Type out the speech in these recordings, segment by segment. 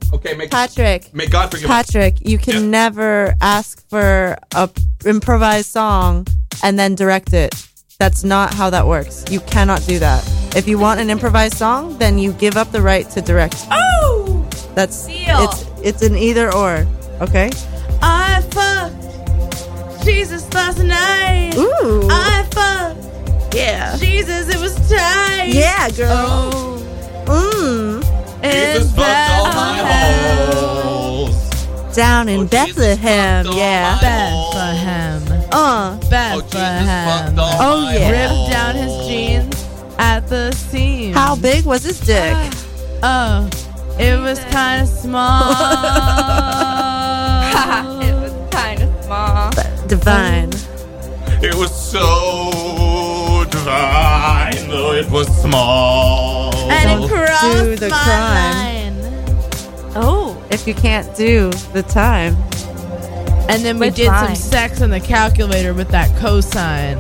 Okay, Patrick. May God forgive us. Patrick, you can never ask for a improvised song and then direct it. That's not how that works. You cannot do that. If you want an improvised song, then you give up the right to direct. Oh! That's Deal. It's an either or. Okay. I fucked Jesus last night. Ooh. I fucked. Yeah. Jesus, it was tight. Yeah, girl. Oh. Jesus fucked all my holes. Down in Bethlehem. Jesus fucked all Yeah. my Bethlehem. Bethlehem. Oh, yeah. Ripped down his jeans at the seam. How big was his dick? Oh, it was kind of small. It was kind of small. Divine. It was so divine, though it was small. And Don't it crossed do the my crime. line. Oh. If you can't do the time. And then we Which did line? some sex on the calculator with that cosine.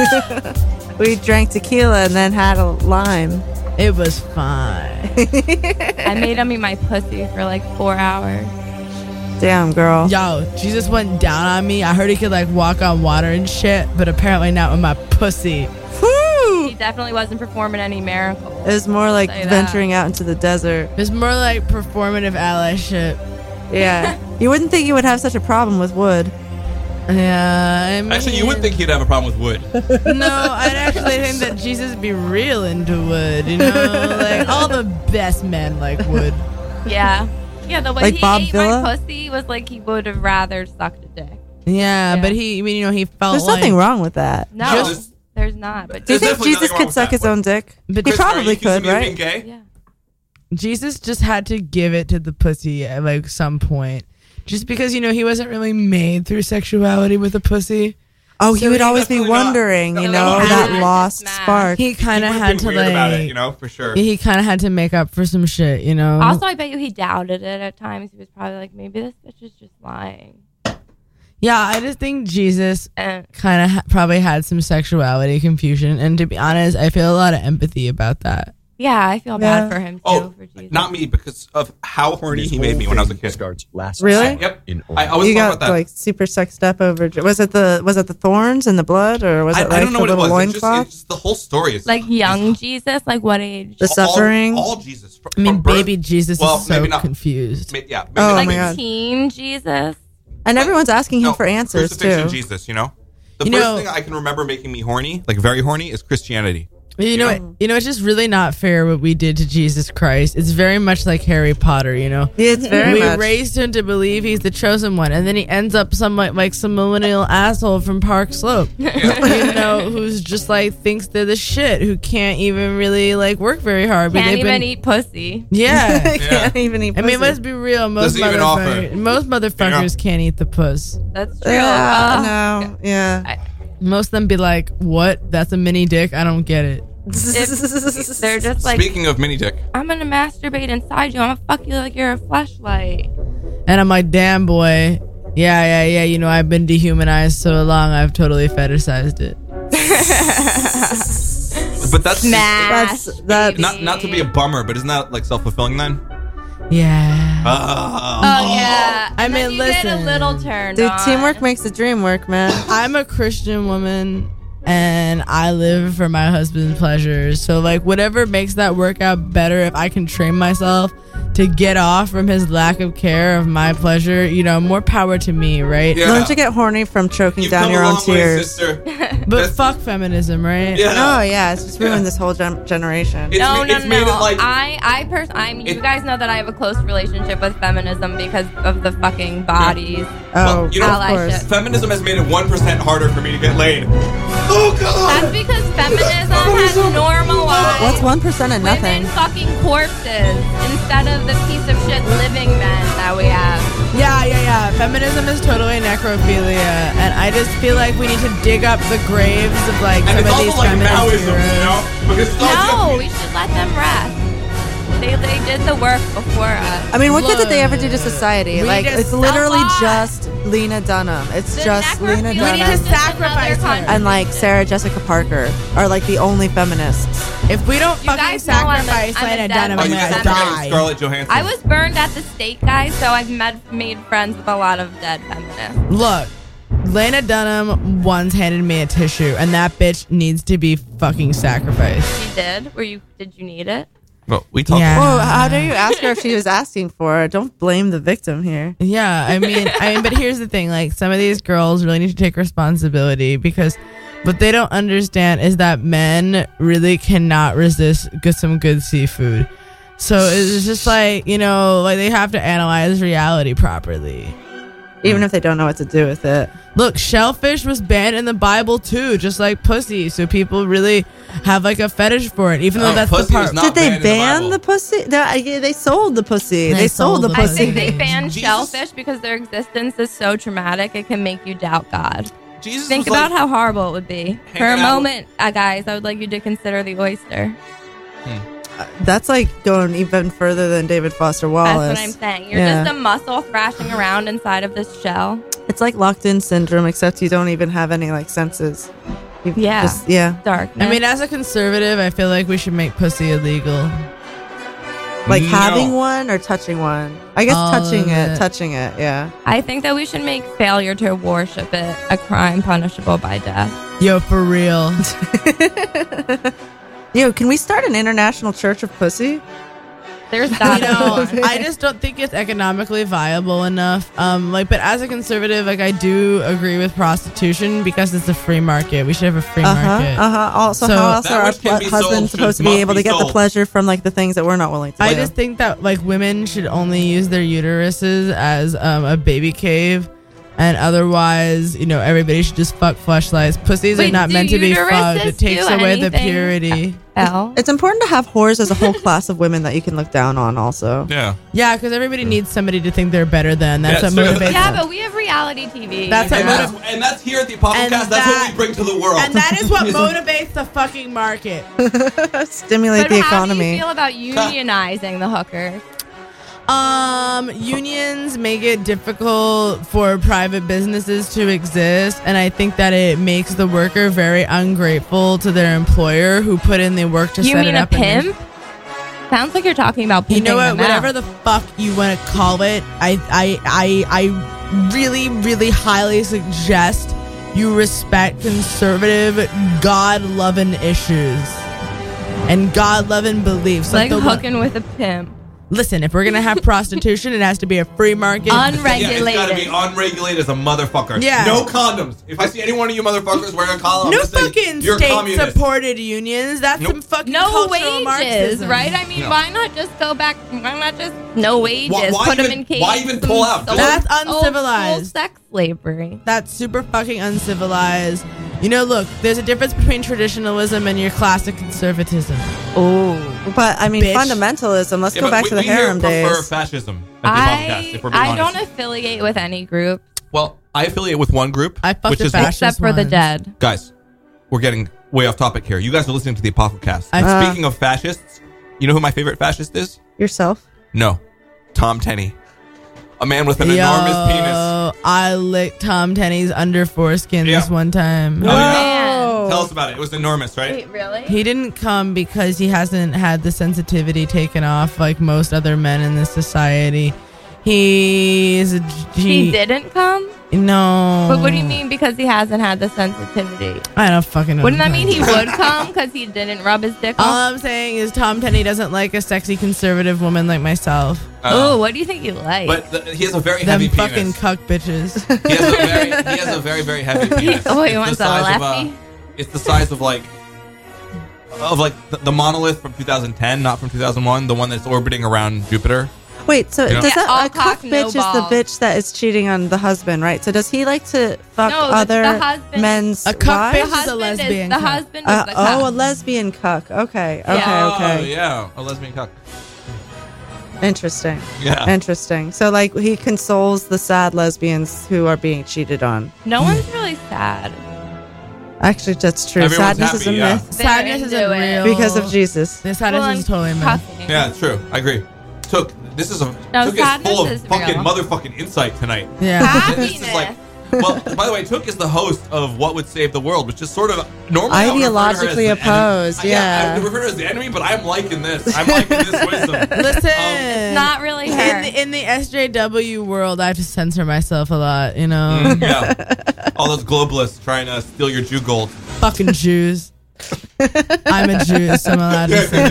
We drank tequila and then had a lime. It was fine. I made him eat my pussy for like 4 hours. Damn, girl. Yo, Jesus went down on me. I heard he could like walk on water and shit, but apparently not with my pussy. Woo! He definitely wasn't performing any miracles. It was more like Say that. venturing out into the desert. It's more like performative allyship. Yeah. You wouldn't think you would have such a problem with wood. Yeah, I mean, Actually, you would think he'd have a problem with wood. No, I'd actually think that Jesus would be real into wood. You know, like all the best men like wood. Yeah. Yeah, the way Like he Bob ate Villa? my pussy was like he would have rather sucked a dick. Yeah, Yeah. but he, I mean, you know, he felt There's like nothing wrong with that. No, Just- there's not. But Do you There's think definitely Jesus nothing wrong could with suck that. his own dick? But He Christopher, are probably you accusing could, me of right? being gay? yeah. Jesus just had to give it to the pussy at like some point. Just because, you know, he wasn't really made through sexuality with a pussy. Oh, he So would he always be definitely not- wondering, you no, know, no, that no. lost Smash. spark. He kind of He would've had been to weird about it, like, you know, for sure. he kind of had to make up for some shit, you know. Also, I bet you he doubted it at times. He was probably like, maybe this bitch is just lying. Yeah, I just think Jesus And kind of probably had some sexuality confusion, and to be honest, I feel a lot of empathy about that. yeah, I feel Yeah. bad for him too. Oh, for Jesus. not me, because of how horny he made me when I was a kid. Starts last Really? Yep. In I always You thought got about that. like super sexed up over. Was it the thorns and the blood, or was it like I don't know the what it little was. It's loincloth? just the whole story is Like young Jesus, like what age? The suffering. All Jesus. I mean, From birth- baby Jesus well, is so maybe not. confused. Yeah. Maybe Oh, not like my baby. God. teen Jesus. And everyone's asking him No, for answers crucifixion too. Jesus, you know? The You first know- thing I can remember making me horny, like very horny, is Christianity. You know, it's just really not fair what we did to Jesus Christ. It's very much like Harry Potter, you know. Yeah, it's very We much. raised him to believe he's the chosen one, and then he ends up somewhat like some millennial asshole from Park Slope, you know, who's just like thinks they're the shit, who can't even really like work very hard. But Can't they've even been, eat pussy. yeah. Can't even eat I mean, pussy. let's be real. Most Doesn't even offer. motherfuckers can't eat the puss. That's true. no, yeah. Most of them be like, "What? That's a mini dick? I don't get it." They're just like, Speaking of mini dick, I'm gonna masturbate inside you. I'm gonna fuck you like you're a fleshlight. And I'm like, "Damn, boy. Yeah. You know, I've been dehumanized so long, I've totally fetishized it." but that's Smash. That's not to be a bummer, but isn't that like self-fulfilling then? Yeah. Oh yeah. I And then mean, you get a listen. little turn. dude. on. Teamwork makes the dream work, man. I'm a Christian woman and I live for my husband's pleasures. So like whatever makes that work out better, if I can train myself to get off from his lack of care of my pleasure, you know, more power to me, right? Yeah. Don't you get horny from choking You've down come your a own long way, tears? sister. But fuck feminism, right? Yeah. Oh yeah, it's just ruined this whole generation. It's No, ma- it's made it like I mean, you guys know that I have a close relationship with feminism because of the fucking bodies. Oh, you know, of allyship. course. feminism has made it 1% harder for me to get laid. Oh god. That's because feminism has normalized What's 1% of nothing? women fucking corpses instead of the piece of shit living men that we have. Yeah. Feminism is totally necrophilia, and I just feel like we need to dig up the graves of like And some it's of these also like feminist Maoism, heroes. you know? Because it's No, all we should let them rest. They did the work before us. I mean, what good did they Look, ever do to society? we Like, just it's literally a lot. just Lena Dunham. It's The just Lena necrophilia We need to Dunham is just sacrifice another her. and like Sarah Jessica Parker are like the only feminists. If we don't You fucking guys know I'm a- sacrifice I'm a Lena dead Dunham, Oh, I'm you woman. guys gonna are forgetting die. Scarlett Johansson. I was burned at the stake, guys, so I've made friends with a lot of dead feminists. Look, Lena Dunham once handed me a tissue, and that bitch needs to be fucking sacrificed. She did. Did you need it? Well, we talked. Yeah. Whoa, how dare you ask her if she was asking for it? Don't blame the victim here. Yeah, I mean, but here's the thing: like, some of these girls really need to take responsibility because what they don't understand is that men really cannot resist some good seafood. So it's just like, like they have to analyze reality properly. Even if they don't know what to do with it. Look, shellfish was banned in the Bible too, just like pussy. So people really have like a fetish for it, even though that's the pussy part. is not Did they banned in the ban Bible. the pussy? They sold the pussy. They sold the the I pussy. think they banned Jesus. shellfish because their existence is so traumatic it can make you doubt God. Jesus Think was about like, how horrible it would be. For a hanging out- moment, guys, I would like you to consider the oyster. That's like going even further than David Foster Wallace. That's what I'm saying. You're Yeah. just a mussel thrashing around inside of this shell. It's like locked in syndrome, except you don't even have any like senses. You Yeah. yeah. Darkness. I mean, as a conservative, I feel like we should make pussy illegal. Like No. having one or touching one. I guess All touching of it. it. Touching it. Yeah. I think that we should make failure to worship it a crime punishable by death. Yo, for real. Yo, can we start an international church of pussy? There's You that. know, I just don't think it's economically viable enough. But as a conservative, like I do agree with prostitution because it's a free market. We should have a free market. Also, So- how else That are our which can be husbands sold supposed to should- be must able be to get the sold. pleasure from like the things that we're not willing to I do? just think that like women should only use their uteruses as a baby cave, and otherwise, everybody should just fuck fleshlights. Pussies are Wait, not do meant to be uteruses fucked. It takes do away the anything? purity. It's important to have whores as a whole class of women that you can look down on. Also, Yeah. Yeah, because everybody needs somebody to think they're better than. That's Yeah, what true. motivates Yeah, them. but we have reality TV. That's what And that's, motiv- and that's here at the Apocalypse And Cast. That's that- what we bring to the world. and that is what motivates the fucking market. stimulate But the how do economy. you feel about unionizing the hookers? Unions make it difficult for private businesses to exist, and I think that it makes the worker very ungrateful to their employer who put in the work to You set mean it a up. in their- pimp? Sounds like you're talking about You pimping know what? them Whatever out. the fuck you want to call it, I really, really highly suggest you respect conservative, God-loving issues and God-loving beliefs. like the hooking with a pimp. Listen, if we're gonna have prostitution, it has to be a free market. Yeah, it's gotta Unregulated. be unregulated as a motherfucker. Yeah. No condoms. If I see any one of you motherfuckers wearing a condom, I'm No gonna say, fucking you're communist. state-supported unions. That's Nope. some fucking No cultural wages, Marxism. right? I mean, No. why not just go back? Why not just no wages? Why Put them even- in cages. why even pull out? That's Old uncivilized. sex slavery. That's super fucking uncivilized. Look, there's a difference between traditionalism and your classic conservatism. Oh, but I mean Bitch. fundamentalism. Let's Yeah, go but back to the we here harem prefer days. fascism at the podcast, if we're being I honest. don't affiliate with any group Well, I affiliate with one group, I fucked which a is fascist except for the ones. dead. guys. We're getting way off topic here. You guys are listening to the Apocalypse. I- Speaking of fascists, you know who my favorite fascist is? Yourself. No, Tom Tenney, a man with an enormous penis. I licked Tom Tenney's under foreskin Yeah. this one time. Oh, yeah? Man. Tell us about it. It was enormous, right? Wait, really? He didn't come because he hasn't had the sensitivity taken off like most other men in this society. He didn't come? No. But what do you mean because he hasn't had the sensitivity? I don't fucking know. Wouldn't that mean he would come because he didn't rub his dick All off? I'm saying is Tom Tenney doesn't like a sexy conservative woman like myself. Oh, what do you think you like? But he has a very Them heavy fucking penis. cuck bitches. He has a very, very heavy penis. Oh, he It's wants the a size of, lefty? it's the size of like the monolith from 2010, not from 2001, the one that's orbiting around Jupiter. Wait, so Yeah. does Yeah, all that a cock, cuck no bitch is the balls. bitch that is cheating on the husband, right? So does he like to fuck No, the other husband- men's A cuck wives? bitch the is a husband lesbian the cuck. husband is the cuck. Oh, a lesbian cuck. Okay, okay, Yeah. Oh, okay. yeah, a lesbian cuck. Interesting. Yeah. Interesting. So like he consoles the sad lesbians who are being cheated on. No one's really sad. Actually, that's true. Everyone's Sadness is a happy, yeah. myth Sadness into isn't it. real. because of Jesus. The sadness Well, is totally a myth. cucking. Yeah, it's true. I agree. Took. This is a No, Took is full sadness of is fucking real. motherfucking insight tonight. Yeah. This is like. Well, by the way, Took is the host of What Would Save the World, which is sort of normally I would refer to her as Ideologically the enemy. opposed, yeah. I would refer to her as the enemy, but I'm liking this. I'm liking this wisdom. Listen, It's not really her. in the SJW world, I have to censor myself a lot. You know, Yeah. All those globalists trying to steal your Jew gold. fucking Jews. I'm a Jew, so I'm allowed to say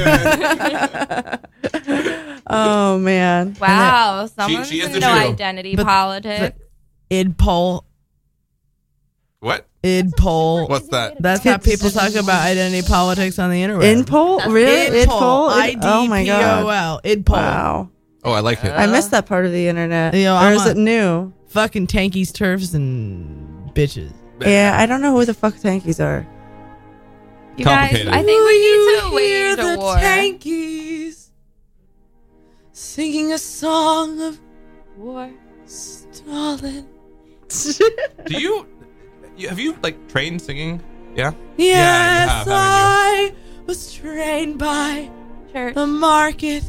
that. Oh man. Wow, someone's she is into the Jew. identity But- politics. Idpol. What? Idpol. What's that? That's how people talk about identity politics on the internet. Inpol? Really? Idpol. Oh my god. IDPOL. Idpol. Wow. Oh, I like it. I missed that part of the internet. Yo, or I'm is a- it new? Fucking tankies, turfs, and bitches. Yeah, I don't know who the fuck tankies are. You guys, Complicated. I think we need to wage a war. tankies singing a song of War. Stalin. Do you have you like trained singing? Yeah. Yes, have, haven't I was trained by Church. the market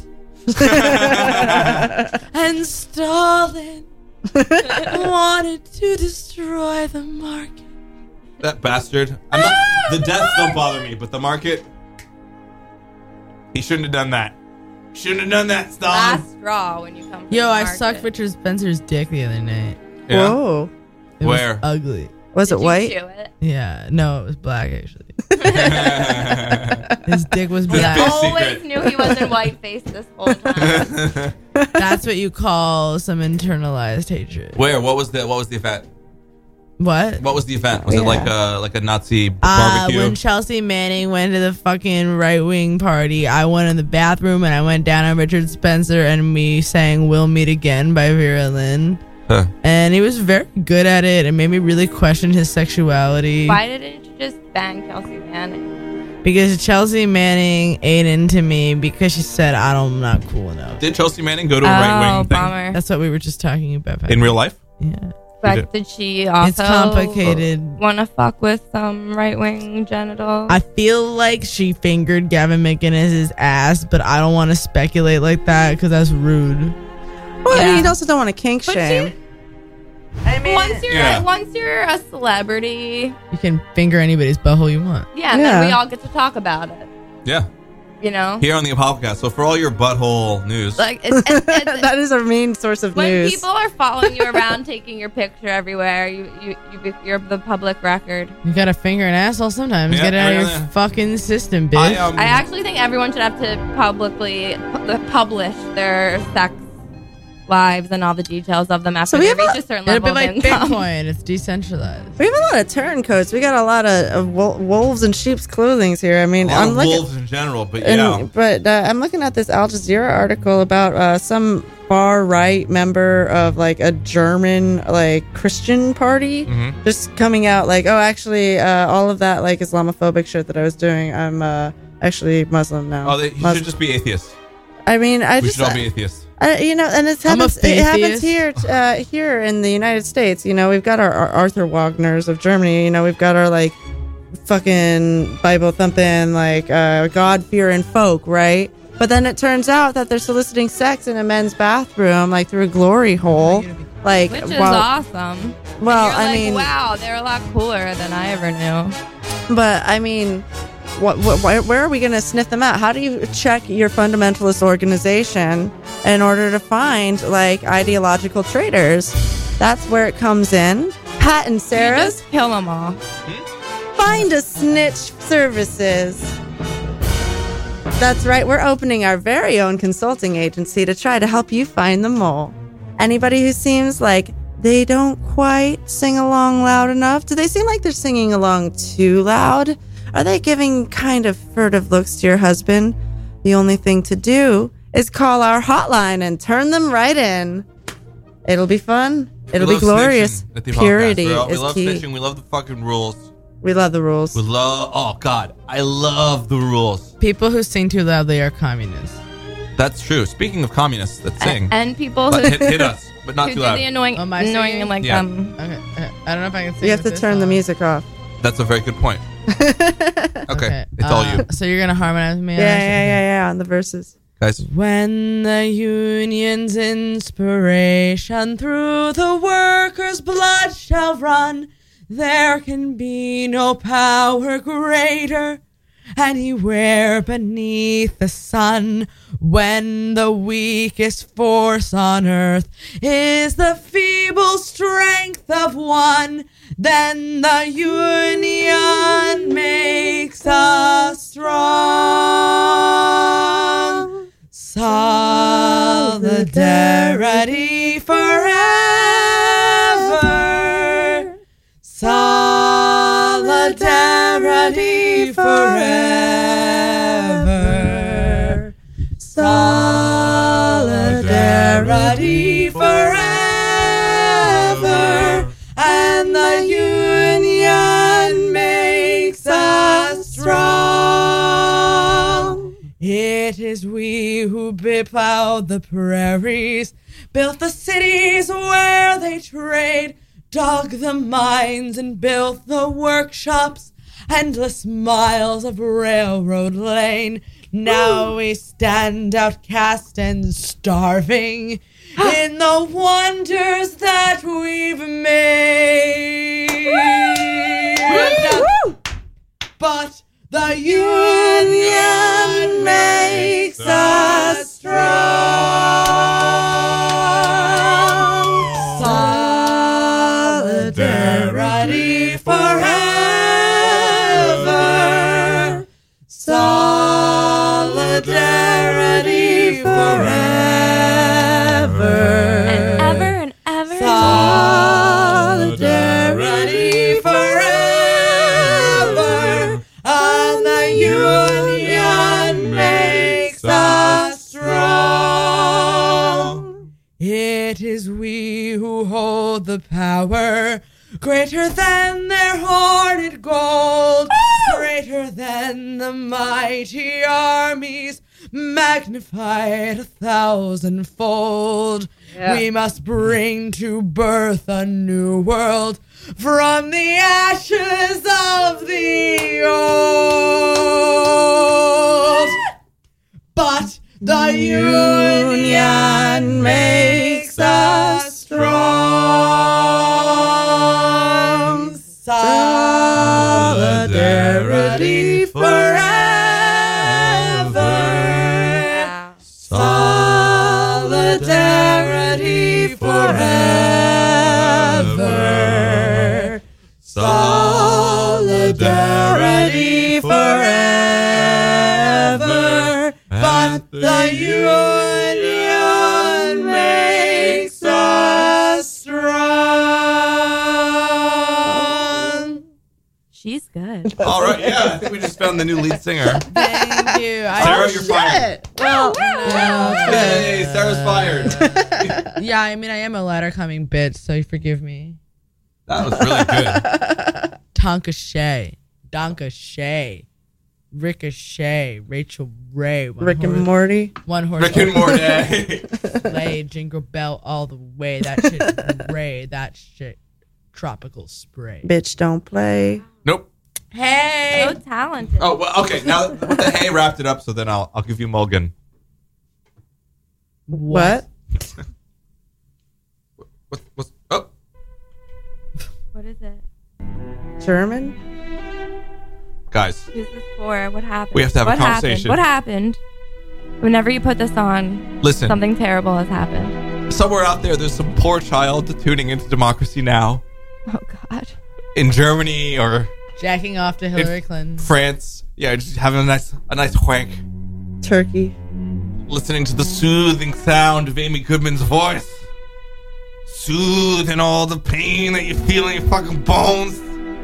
and Stalin wanted to destroy the market. That bastard. I'm not, the deaths don't bother me, but the market. He shouldn't have done that. Shouldn't have done that, Stalin. Last straw when you come to Yo, the I market. sucked Richard Spencer's dick the other night. Yeah. Whoa. It Where? was ugly. Was Did it you white? chew it? Yeah, no, it was black actually. His dick was This black. big Always secret. knew he wasn't white faced this whole time. That's what you call some internalized hatred. Where? What was the event? What? What was the event? Was it Yeah. like a Nazi barbecue? When Chelsea Manning went to the fucking right wing party, I went in the bathroom and I went down on Richard Spencer and we sang "We'll Meet Again" by Vera Lynn. Huh. And he was very good at it. It made me really question his sexuality. Why didn't you just bang Chelsea Manning? Because Chelsea Manning ate into me because she said I'm not cool enough. Did Chelsea Manning go to a right wing thing bummer. That's what we were just talking about. in real life? Yeah. But did she also It's complicated. want to fuck with some right wing genitals? I feel like she fingered Gavin McInnes's ass, but I don't want to speculate like that because that's rude. Well, Yeah. you also don't want to kink But shame. once you're a celebrity, You can finger anybody's butthole you want. yeah, Yeah. then we all get to talk about it. Yeah. You know, Here on the Apolocast. So for all your butthole news, like it's That is our main source of when news. people are following you around, taking your picture everywhere, you're the public record. You gotta finger an asshole sometimes. Yeah, Get it out of your yeah. fucking system, bitch. I actually think everyone should have to publicly publish their sex lives and all the details of them after So we they have reach a- a certain It'll level be like of income. Bitcoin. It's decentralized. we have a lot of turncoats. We got a lot of wolves in sheep's clothing here. I mean, a lot I'm of looking. wolves in general, but yeah. I'm looking at this Al Jazeera article about some far right member of like a German like Christian party Mhm. just coming out like, oh, actually, all of that like Islamophobic shit that I was doing, I'm actually Muslim now. Oh, he should just be atheists. I mean, I We just should all be atheists. you know, and it I'm a happens faithiest. here in the United States. You know, we've got our Arthur Wagners of Germany. You know, we've got our like fucking Bible thumping like God fearing folk, right? But then it turns out that they're soliciting sex in a men's bathroom, like through a glory hole, like Which is while- awesome. Well, You're I like, mean, wow, they're a lot cooler than I ever knew. but I mean, where are we going to sniff them out? How do you check your fundamentalist organization in order to find like ideological traitors? That's where it comes in. Pat and You Sarah's just kill them all. Find a Snitch Services. That's right, we're opening our very own consulting agency to try to help you find the mole. Anybody who seems like they don't quite sing along loud enough? Do they seem like they're singing along too loud? Are they giving kind of furtive looks to your husband? The only thing to do is call our hotline and turn them right in. It'll be fun. It'll We be love glorious. snitching at the Purity podcast. We is love key. snitching. We love the fucking rules. We love the rules. We love. Oh God, I love the rules. People who sing too loudly are communists. That's true. Speaking of communists that sing, And people but who, hit us, but not who too do loud. the annoying, Am I annoying singing? like Yeah. Okay, I don't know if I can sing. You have with to this turn the on. music off. That's a very good point. Okay, it's all you. So you're gonna harmonize with me? Yeah, on the verses. Guys, When the union's inspiration through the workers' blood shall run, there can be no power greater anywhere beneath the sun. When the weakest force on earth is the feeble strength of one, then the union makes us strong. Solidarity forever. Solidarity forever. Solidarity forever. And the union makes us strong. It is we who plowed the prairies, built the cities where they trade, dug the mines and built the workshops, endless miles of railroad lane. Now we stand outcast and starving in the wonders that we've made. But the union makes us strong. Solidarity forever. Solidarity forever. And ever and ever. Solidarity forever. And the union makes us strong. It is we who hold the power, greater than their hoarded gold, greater than the mighty armies, magnified 1,000-fold. Yeah. We must bring to birth a new world from the ashes of the old. But the union makes us strong. Solidarity forever. Solidarity forever. Solidarity forever. But the union makes us strong. She's good. all right, yeah, I think we just found the new lead singer. Thank you. Sarah, you're fired. Well, Hey, Sarah's fired. Yeah, I mean, I am a ladder coming bitch, so forgive me. That was really good. Tonka Shay, Donka Shay, Ricochet, Rachel Ray, Rick and Morty. one horse, Rick and Morty. sleigh, jingle bell all the way. That shit, Ray, that shit, tropical spray. Bitch, don't play. Nope. Hey, So talented. Oh, well, okay. Now with the hay wrapped it up, so then I'll give you Mulligan. What? What's oh? What is it? German? Guys, Who's this for? What happened? We have to have a What conversation. What happened? Whenever you put this on, listen. something terrible has happened. Somewhere out there's some poor child tuning into Democracy Now! Oh, God. In Germany or jacking off to Hillary Clinton. France. Yeah, just having a nice wank. Turkey. Listening to the soothing sound of Amy Goodman's voice. Soothing all the pain that you feel in your fucking bones.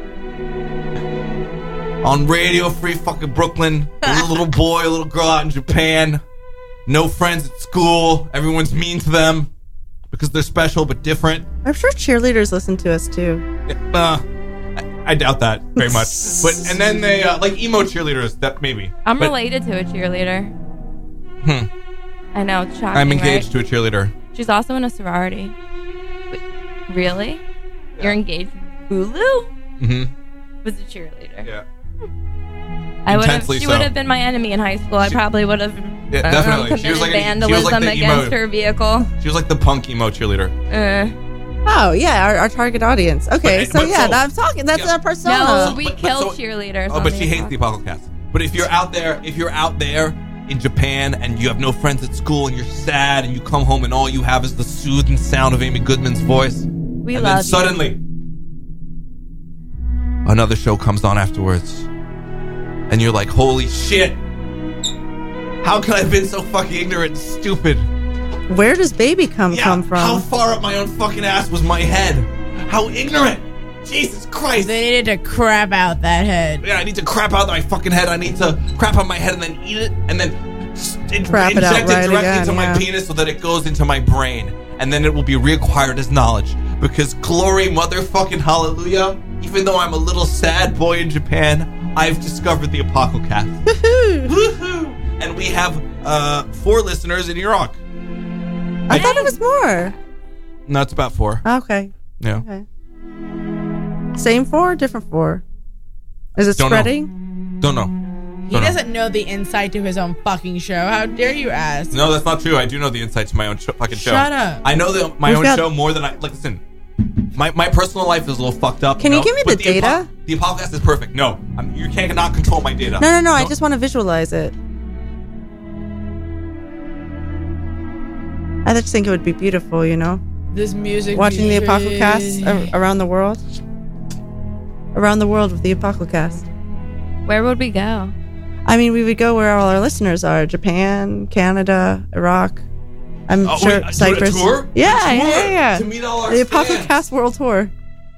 On Radio Free fucking Brooklyn. A little boy, a little girl out in Japan. No friends at school. Everyone's mean to them because they're special but different. I'm sure cheerleaders listen to us too. I doubt that very much. And then they like emo cheerleaders. That maybe. I'm But- related to a cheerleader. I know, it's shocking. I'm engaged right? to a cheerleader. She's also in a sorority. Wait, really? You're engaged with Bulu? Mm-hmm. Was a cheerleader. Yeah. I would have. Intensely She so. would have been my enemy in high school. I probably would have Yeah, definitely. She was like vandalism the against emo. her vehicle. She was like the punk emo cheerleader. Oh yeah, our target audience. Okay, But I'm talking. That's yeah. our persona. No, we But kill so- cheerleaders. Oh, but she hates the Apocalypse. But if you're out there in Japan and you have no friends at school and you're sad and you come home and all you have is the soothing sound of Amy Goodman's voice, We and love then suddenly another show comes on afterwards, and you're like, "Holy shit! How could I have been so fucking ignorant and stupid?" Where does baby come How from? far up my own fucking ass was my head? How ignorant! Jesus Christ! They needed to crap out that head. Yeah, I need to crap out my fucking head. I need to crap out my head and then eat it and then Crap it out inject right it directly again, into my yeah. penis so that it goes into my brain. And then it will be reacquired as knowledge. Because glory, motherfucking hallelujah, even though I'm a little sad boy in Japan, I've discovered the Apocalypse. Woohoo! And we have 4 listeners in Iraq. I thought it was more. No, it's about 4. Okay. Yeah. Okay. Same 4, different 4. Is it Don't know. spreading? Don't know. He doesn't know the insight to his own fucking show. How dare you ask? No, that's not true. I do know the insights to my own fucking show. Shut up. I know my We've own got- show more than like, listen, my personal life is a little fucked up. Can you know? give me But the data? The Apocalypse is perfect. No, you cannot control my data. No. I just want to visualize it. I just think it would be beautiful, This music. watching the video- Apocalypse around the world. Around the world with the Apocalypse. Where would we go? I mean, we would go where all our listeners are: Japan, Canada, Iraq. I'm Oh, sure wait, Cyprus. A tour? Yeah, A tour yeah. To meet all our The fans. Apocalypse World Tour.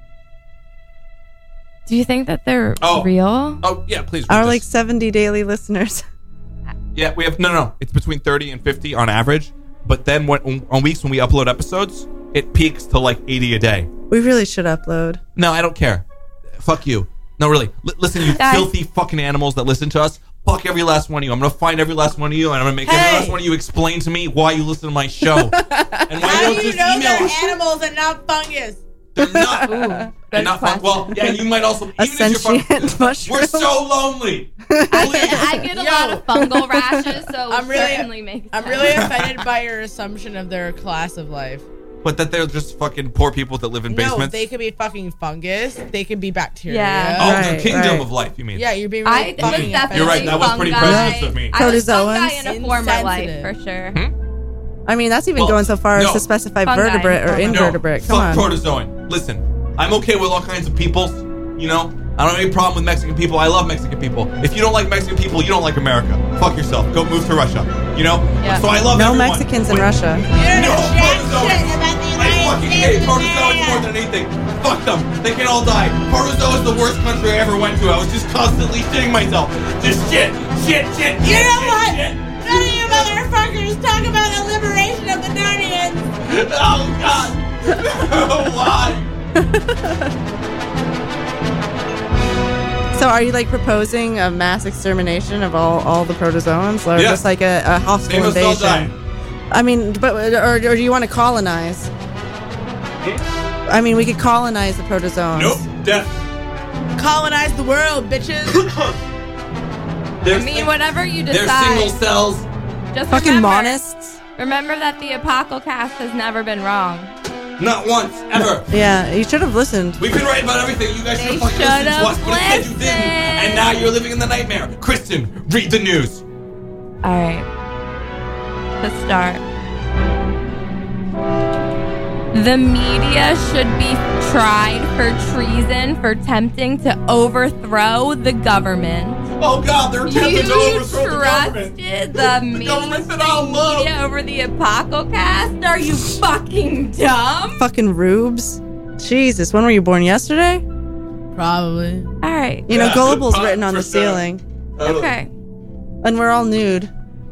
Do you think that they're Oh. real? Oh yeah, please. Our read like this. 70 daily listeners. Yeah, we have no. It's between 30 and 50 on average. But then on weeks when we upload episodes, it peaks to like 80 a day. We really should upload. No, I don't care. Fuck you. No, really. Listen, you Guys. filthy fucking animals that listen to us. Fuck every last one of you. I'm going to find every last one of you, and I'm going to make every Hey. last one of you explain to me why you listen to my show. And why How you don't do you just know email they're us. animals and not fungus? They're not. Good They're not fun. question. Well, yeah, you might also. A Even if you're sentient mushroom. we're so lonely. I get a lot of fungal rashes, so I'm really- certainly makes I'm sense. really offended by your assumption of their class of life. But that they're just fucking poor people that live in No, basements. they could be fucking fungus. They could be bacteria. Yeah. Oh, Right, the kingdom right. of life, you mean? Yeah, you're being really I was fucking definitely You're right, that was pretty fungi. prejudiced of me. I was Protozoans. fungi in a former life, Insensitive. for sure. I mean, that's even Well, going so far as no. to specify Fungi. vertebrate or No, invertebrate. Come fuck on. protozoan. Listen, I'm okay with all kinds of peoples. You know, I don't have any problem with Mexican people. I love Mexican people. If you don't like Mexican people, you don't like America. Fuck yourself. Go move to Russia. You know. Yeah. So I love No everyone. Mexicans in But Russia. No protozoans. I fucking hate protozoans more than anything. Fuck them. They can all die. Protozoa is the worst country I ever went to. I was just constantly shitting myself. Just shit. You know what? None of you motherfuckers talk about the liberation of the Narnians. Oh God. Why? So are you like proposing a mass extermination of all the protozoans, or Yeah. just like a hostile They must all invasion? die. I mean, or do you want to colonize? I mean, we could colonize the protozoans. Nope. Death. Colonize the world, bitches. I mean, whatever you They're single decide. cells. Just Fucking remember, monists. remember that the Apocalypse has never been wrong. Not once, ever. Yeah, you should have listened. We've been right about everything. You guys They should have fucking listened to should've us, but instead you didn't. And now you're living in the nightmare. Kristen, read the news. All right. To start. The media should be tried for treason for attempting to overthrow the government. Oh God, they're attempting to You overthrow the government. trusted the government that I mainstream love. media over the Apocalypse? Are you fucking dumb? Fucking rubes. Jesus, when were you born? Yesterday? Probably. All right. You know, Yeah, Gullible's 100%. written on the ceiling, Okay. and we're all nude.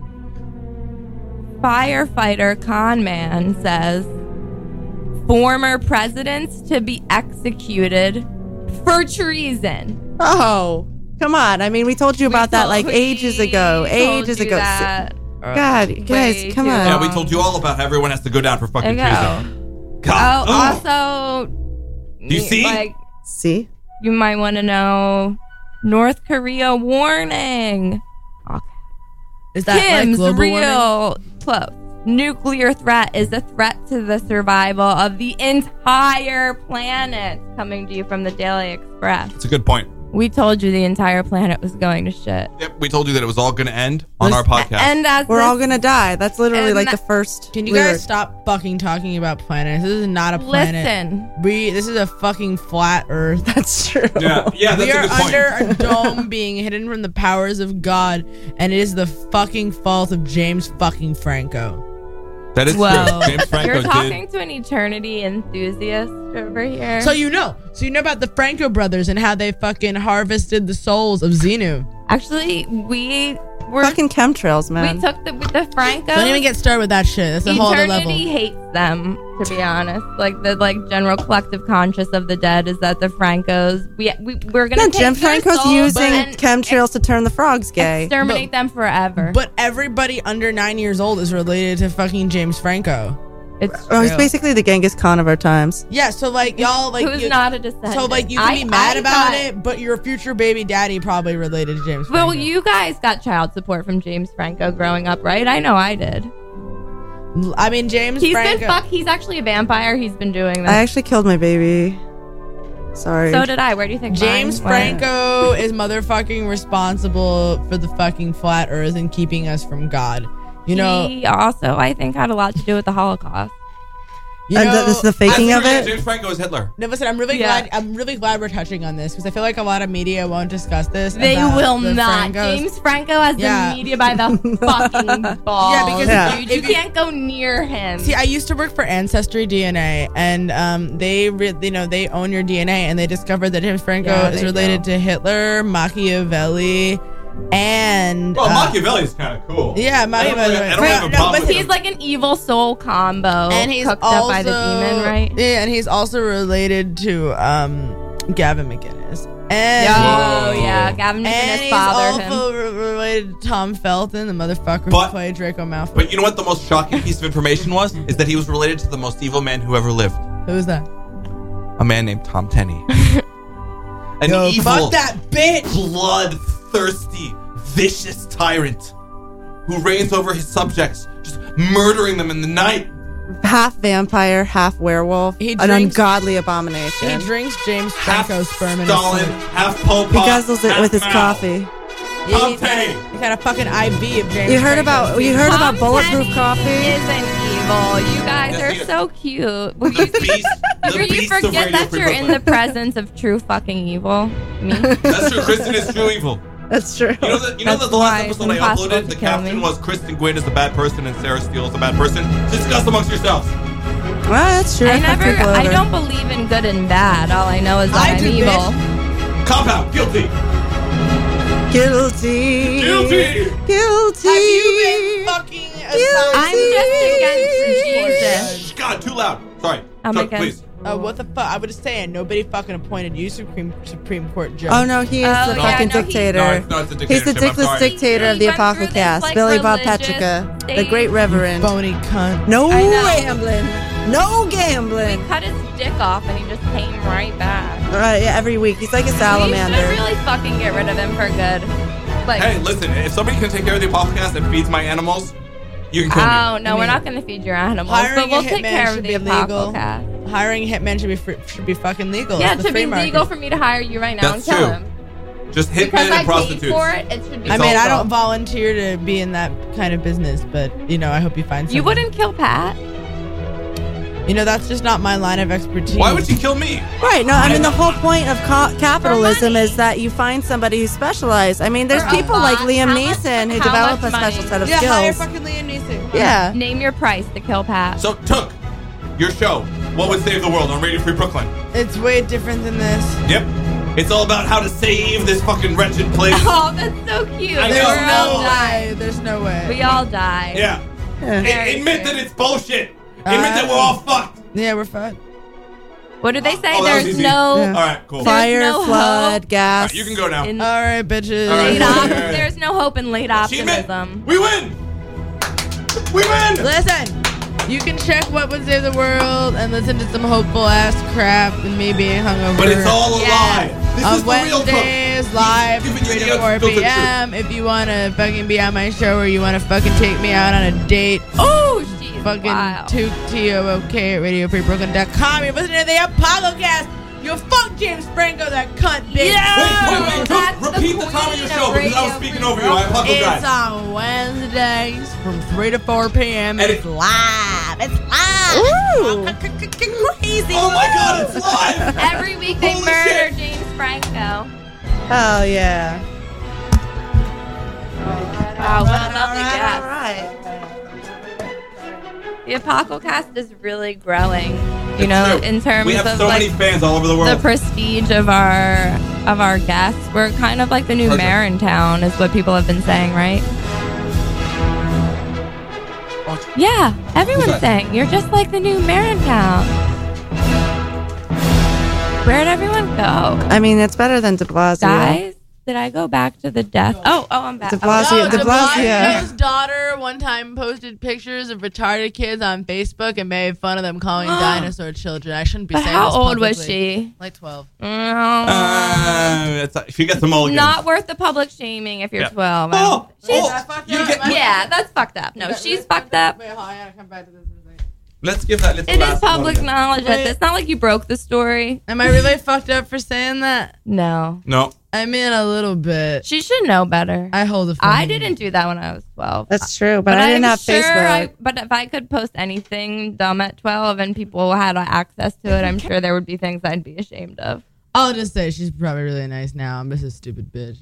Firefighter con man says former presidents to be executed for treason. Oh, come on! I mean, we told you about that like ages ago. Ages ago. God, you guys, come on. Yeah, we told you all about how everyone has to go down for fucking There you go. treason. God. Oh, Ugh. also, Do you see? like, See? you might want to know North Korea warning. Okay. Is that Kim's like global warming? real quote. Nuclear threat is a threat to the survival of the entire planet. Coming to you from the Daily Express. It's a good point. We told you the entire planet was going to shit. Yep, we told you that it was all going to end on our podcast. And as We're this- all gonna die. That's literally And like that- the first. Can you lyric. guys stop fucking talking about planets? This is not a planet. Listen. This is a fucking flat Earth. That's true. yeah, that's We a are good point. under a dome being hidden from the powers of God, and it is the fucking fault of James fucking Franco. That is Whoa. true. James Franco You're did. talking to an eternity enthusiast over here. So you know about the Franco brothers and how they fucking harvested the souls of Xenu. Actually, we were Fucking chemtrails, man. we took the Franco. Don't even get started with that shit. That's a whole other level. Eternity hates them, to be honest. Like the general collective conscious of the dead is that the Francos we're gonna No, take Jim their Franco's souls using and chemtrails to turn the frogs gay. exterminate them forever. But everybody under 9 years old is related to fucking James Franco. It's Oh, he's true. basically the Genghis Khan of our times. Yeah, so like y'all like Who's you, not a descendant. so like you can be mad I about thought- it, but your future baby daddy probably related to James Franco. Well, you guys got child support from James Franco growing up, right? I know I did. I mean James He's Franco. he's actually a vampire. He's been doing I this. actually killed my baby. Sorry. So did I. Where do you think James mine went? Franco is motherfucking responsible for the fucking flat Earth and keeping us from God. You know, He also, I think, had a lot to do with the Holocaust. you And know. this is the faking of James it. Franco is Hitler. No, listen. I'm really Yeah. glad. I'm really glad we're touching on this because I feel like a lot of media won't discuss this. They about will the not. Francos. James Franco has Yeah. the media by the fucking balls. Yeah, because Yeah. dude, if you can't go near him. See, I used to work for Ancestry DNA, and they they own your DNA, and they discovered that James Franco Yeah, is they related do. to Hitler, Machiavelli, and Well, Machiavelli is kind of cool. yeah, Machiavelli. I don't have a problem but with he's him. like an evil soul combo, and he's cooked also up by the demon, right? Yeah, and he's also related to Gavin McInnes. And Oh yeah, Gavin and McInnes he's fathered him. also related to Tom Felton, the motherfucker But- who played Draco Malfoy. But you know what the most shocking piece of information was? Is that he was related to the most evil man who ever lived. Who was that? A man named Tom Tenney. An Yo, evil, fuck that bitch! bloodthirsty, vicious tyrant who reigns over his subjects, just murdering them in the night. Half vampire, half werewolf. He An drinks- ungodly He abomination. drinks James Half Franco's sperm in his Stalin, sleep. half Pol He Pot, guzzles it half with his Mao. coffee. Tom he Tenney. got a fucking IV of James. You heard Franco's about semen. about Tom bulletproof Tenney coffee? Isn't evil. You guys Yes, are he is. so cute. Will The you, beast, the you beast of forget Radio that Free you're in the Brooklyn. presence of true fucking evil? Me. That's true. Kristen is true evil. That's true. You know that That's the last why it's episode I impossible uploaded, to the kill caption me. was Kristen Gwynn is a bad person and Sarah Steele is a bad person. Discuss amongst yourselves. Well, that's true. Fuck people I over. don't believe in good and bad. All I know is that I I'm do, evil. bitch. Compound, guilty. Guilty. Guilty. Guilty. Have you been fucking assigned? I'm just against Jesus. Shh, God, too loud. Sorry. I'm So, against- please. What the fuck? I was just saying, nobody fucking appointed you Supreme Court judge. Oh no, he is Oh, the yeah, fucking no, he- dictator. No, it's a He's the dictatorship. I'm dickless sorry. dictator of the He went through this, Apocalcast, like, Billy Bob religious Petrica, the state. great reverend. Phony cunt. No I know. gambling. No We gambling. cut his dick off and he just came right back. Yeah, every week. He's like a We should salamander. really fucking get rid of him for good. Like, Hey, listen, if somebody can take care of the Apocalcast and feeds my animals, you can kill me. oh no, I we're mean, not gonna feed your animals, hiring but we'll a take hitman care should of be the illegal. Apocalcast. Hiring a hitman should be fucking legal. Yeah, It's it the should free be market. legal for me to hire you right now That's and kill true. him. Just Because hitmen I and paid prostitutes. for it, it should be. I mean, I legal. don't volunteer to be in that kind of business, but I hope you find something. You wouldn't kill Pat. That's just not my line of expertise. Why would you kill me? Right. No, I mean the whole point of capitalism money. is that you find somebody who's specialized. I mean, there's For a people like lot. Liam How much- Neeson who how develop a much money? special set of Yeah, hire skills. fucking Liam Neeson. Yeah. Name your price to kill Pat. So, Took, your show, What Would Save the World on Radio Free Brooklyn. It's way different than this. Yep. It's all about how to save this fucking wretched place. Oh, that's so cute. I We know. all No die. There's no way. We all die. Yeah. Very Admit true. that it's bullshit. Admit that we're all fucked. Yeah, we're fine. What do they say? Oh, that was There's easy. no Yeah. All right, cool. Fire. Fire, no flood, hope. gas. All right, you can go now. in All right, bitches. All right. late Yeah. There's no hope in late Achievement. optimism. We win. We win. Listen, You can check What Would Save the World and listen to some hopeful ass crap and me being hungover. But it's all a lie. This On is the real Cook. Wednesdays, live He's from giving 3 you to the 4 unfiltered p.m. If you want to fucking be on my show or you want to fucking take me out on a date, Oh, she's fucking wild. TOOK at RadioFreeBrooklyn.com. You're listening to the Apollo-cast. You fuck James Franco, that cunt bitch. Wait, That's Cook, repeat the queen time of your of show because I was Radio speaking Free over you. I apologize. It's on Wednesdays from 3 to 4 p.m. And It's live. It's live. Ooh. Crazy. Oh my God, it's live! Every week they Holy murder shit. James Franco. Oh yeah. Wow, what a lovely guest. right. The Apoclecast is really growing. You know, in terms we have of so like many fans all over the the world. prestige of our guests. We're kind of like the new Perfect. mayor in town, is what people have been saying, right? Yeah, everyone's that? saying you're just like the new mayor in town. Where'd everyone go? I mean, it's better than De Blasio. Guys, did I go back to the death? Oh, I'm back. De Blasio. No, De De Blasio. Blasio's daughter one time posted pictures of retarded kids on Facebook and made fun of them calling dinosaur children. I shouldn't be But saying how this old was publicly. she? Like 12. If you get the mulligan. Not worth the public shaming if you're Yeah. 12. Oh, She's oh, you get, Yeah, that's fucked up. No, she's fucked up. Wait, hold on, I gotta come back to this in a second. let's give that little It last is public mulligan. knowledge. Wait. It's not like you broke the story. Am I really fucked up for saying that? No. No. I mean, a little bit. She should know better. I hold a I didn't do that when I was 12. That's true, but I didn't I'm have sure Facebook. But if I could post anything dumb at 12 and people had access to it, I'm sure there would be things I'd be ashamed of. I'll just say she's probably really nice now. I'm just a stupid bitch.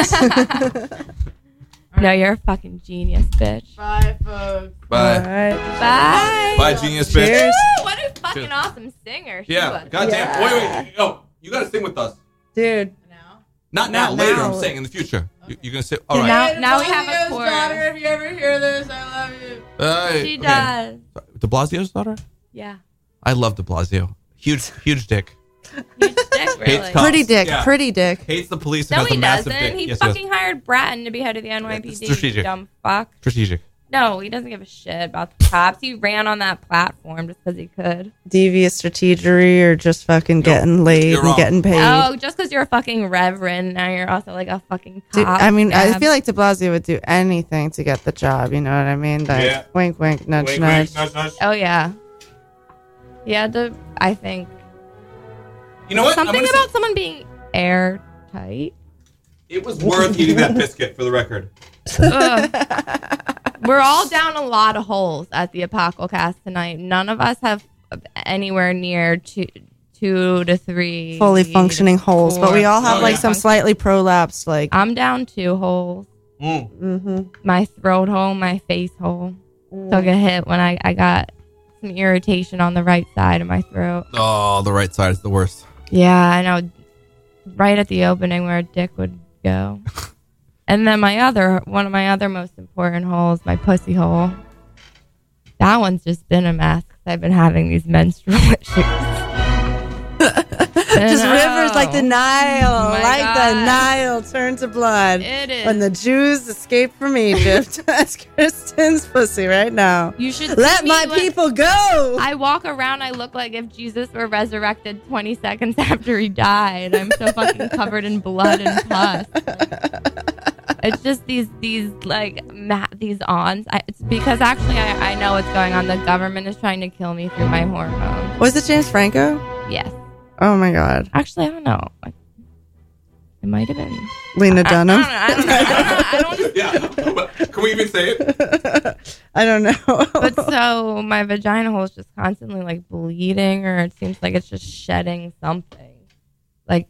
No, you're a fucking genius, bitch. Bye, folks. Bye. Alright. Bye. Bye, genius bitch. Cheers. Woo, what a fucking Cheers. awesome singer she Yeah. was. Goddamn. Yeah. Wait. Yo, you gotta sing with us. Dude. Now? Not now. Not Later. now. I'm saying in the future. You're gonna say. All So right. now we have a Blasio's chorus. daughter, if you ever hear this, I love you. She does. De Blasio's daughter. Yeah. I love De Blasio. Huge dick. Huge dick, really. Hates cops. Pretty dick. Yeah. Pretty dick. Hates the police and No, has he a massive doesn't. dick. He Yes, fucking hired Bratton to be head of the NYPD. strategic. You dumb fuck. Strategic. No, he doesn't give a shit about the cops. He ran on that platform just because he could. Devious strategery or just fucking getting laid you're and wrong. getting paid. Oh, just because you're a fucking reverend, now you're also like a fucking Dude, cop. I mean, I scab. feel like De Blasio would do anything to get the job. You know what I mean? Like, Yeah. wink, wink, nudge, Wink, nudge. wink, nudge, nudge. Oh, yeah. He had to, I think. You know what? I'm Something gonna about someone being airtight. it was worth eating that biscuit for the record. Ugh. We're all down a lot of holes at the Apoclecast tonight. None of us have anywhere near two to three Fully functioning holes, but we all have Oh, like yeah. some slightly prolapsed, like. I'm down 2 holes. Mm-hmm. My throat hole, my face hole. Took a hit when I got some irritation on the right side of my throat. Oh, the right side is the worst. Yeah, I know. Right at the opening where a dick would go. And then one of my other most important holes, my pussy hole. That one's just been a mess 'cause I've been having these menstrual issues. Just rivers like the Nile, Oh my like the God. Nile turn to blood. It is. When the Jews escaped from Egypt. That's Kristen's pussy right now. You should Let see me my when people go. I walk around, I look like if Jesus were resurrected 20 seconds after he died. I'm so fucking covered in blood and pus. It's just these ons. It's because actually I know what's going on. The government is trying to kill me through my hormones. Was it James Franco? Yes. Oh my God. Actually, I don't know. It might have been. Lena Dunham. I don't Yeah. Can we even say it? I don't know. But so my vagina hole is just constantly like bleeding, or it seems like it's just shedding something. Like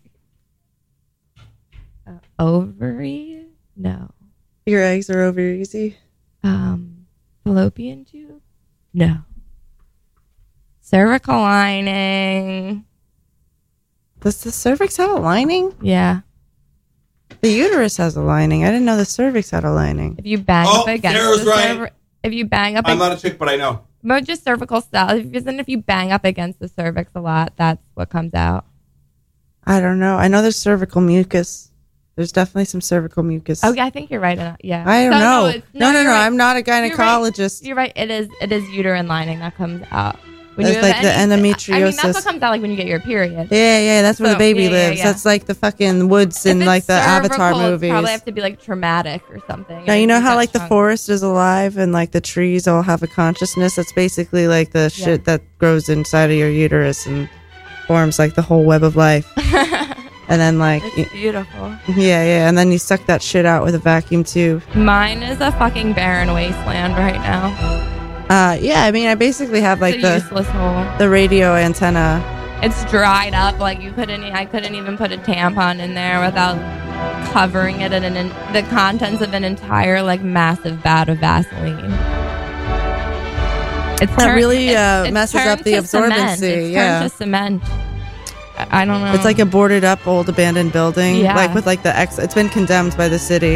ovary? No. Your eggs are over easy. Fallopian tube? No. Cervical lining? Does the cervix have a lining? Yeah. The uterus has a lining. I didn't know the cervix had a lining. If you bang Oh, up against Sarah's the right. if you bang up I'm not a chick, but I know. but just cervical cell. If you bang up against the cervix a lot, that's what comes out. I don't know. I know there's cervical mucus. There's definitely some cervical mucus. Okay, I think you're right. Yeah. I don't So, know. No, you're right. I'm not a You're right. gynecologist. You're right. It is uterine lining that comes out. When It's you like have the any- I mean, that's endometriosis. what comes out like when you get your period. Yeah, that's where So, the baby yeah, lives. yeah. That's like the fucking woods in If like it's the Avatar cervical, movies. It's probably have to be like traumatic or something. Now you know Anything how that like the strong. forest is alive and like the trees all have a consciousness. That's basically like the shit that grows inside of your uterus and forms like the whole web of life. And then like It's beautiful. yeah, and then you suck that shit out with a vacuum tube. Mine is a fucking barren wasteland right now. Yeah, I mean I basically have like It's a the useless hole. radio antenna. It's dried up. Like I couldn't even put a tampon in there without covering it in the contents of an entire like massive vat of Vaseline. That really messes up the absorbency. It's Yeah. turned to cement. I don't know. It's like a boarded up old abandoned building. Yeah. Like with like it's been condemned by the city.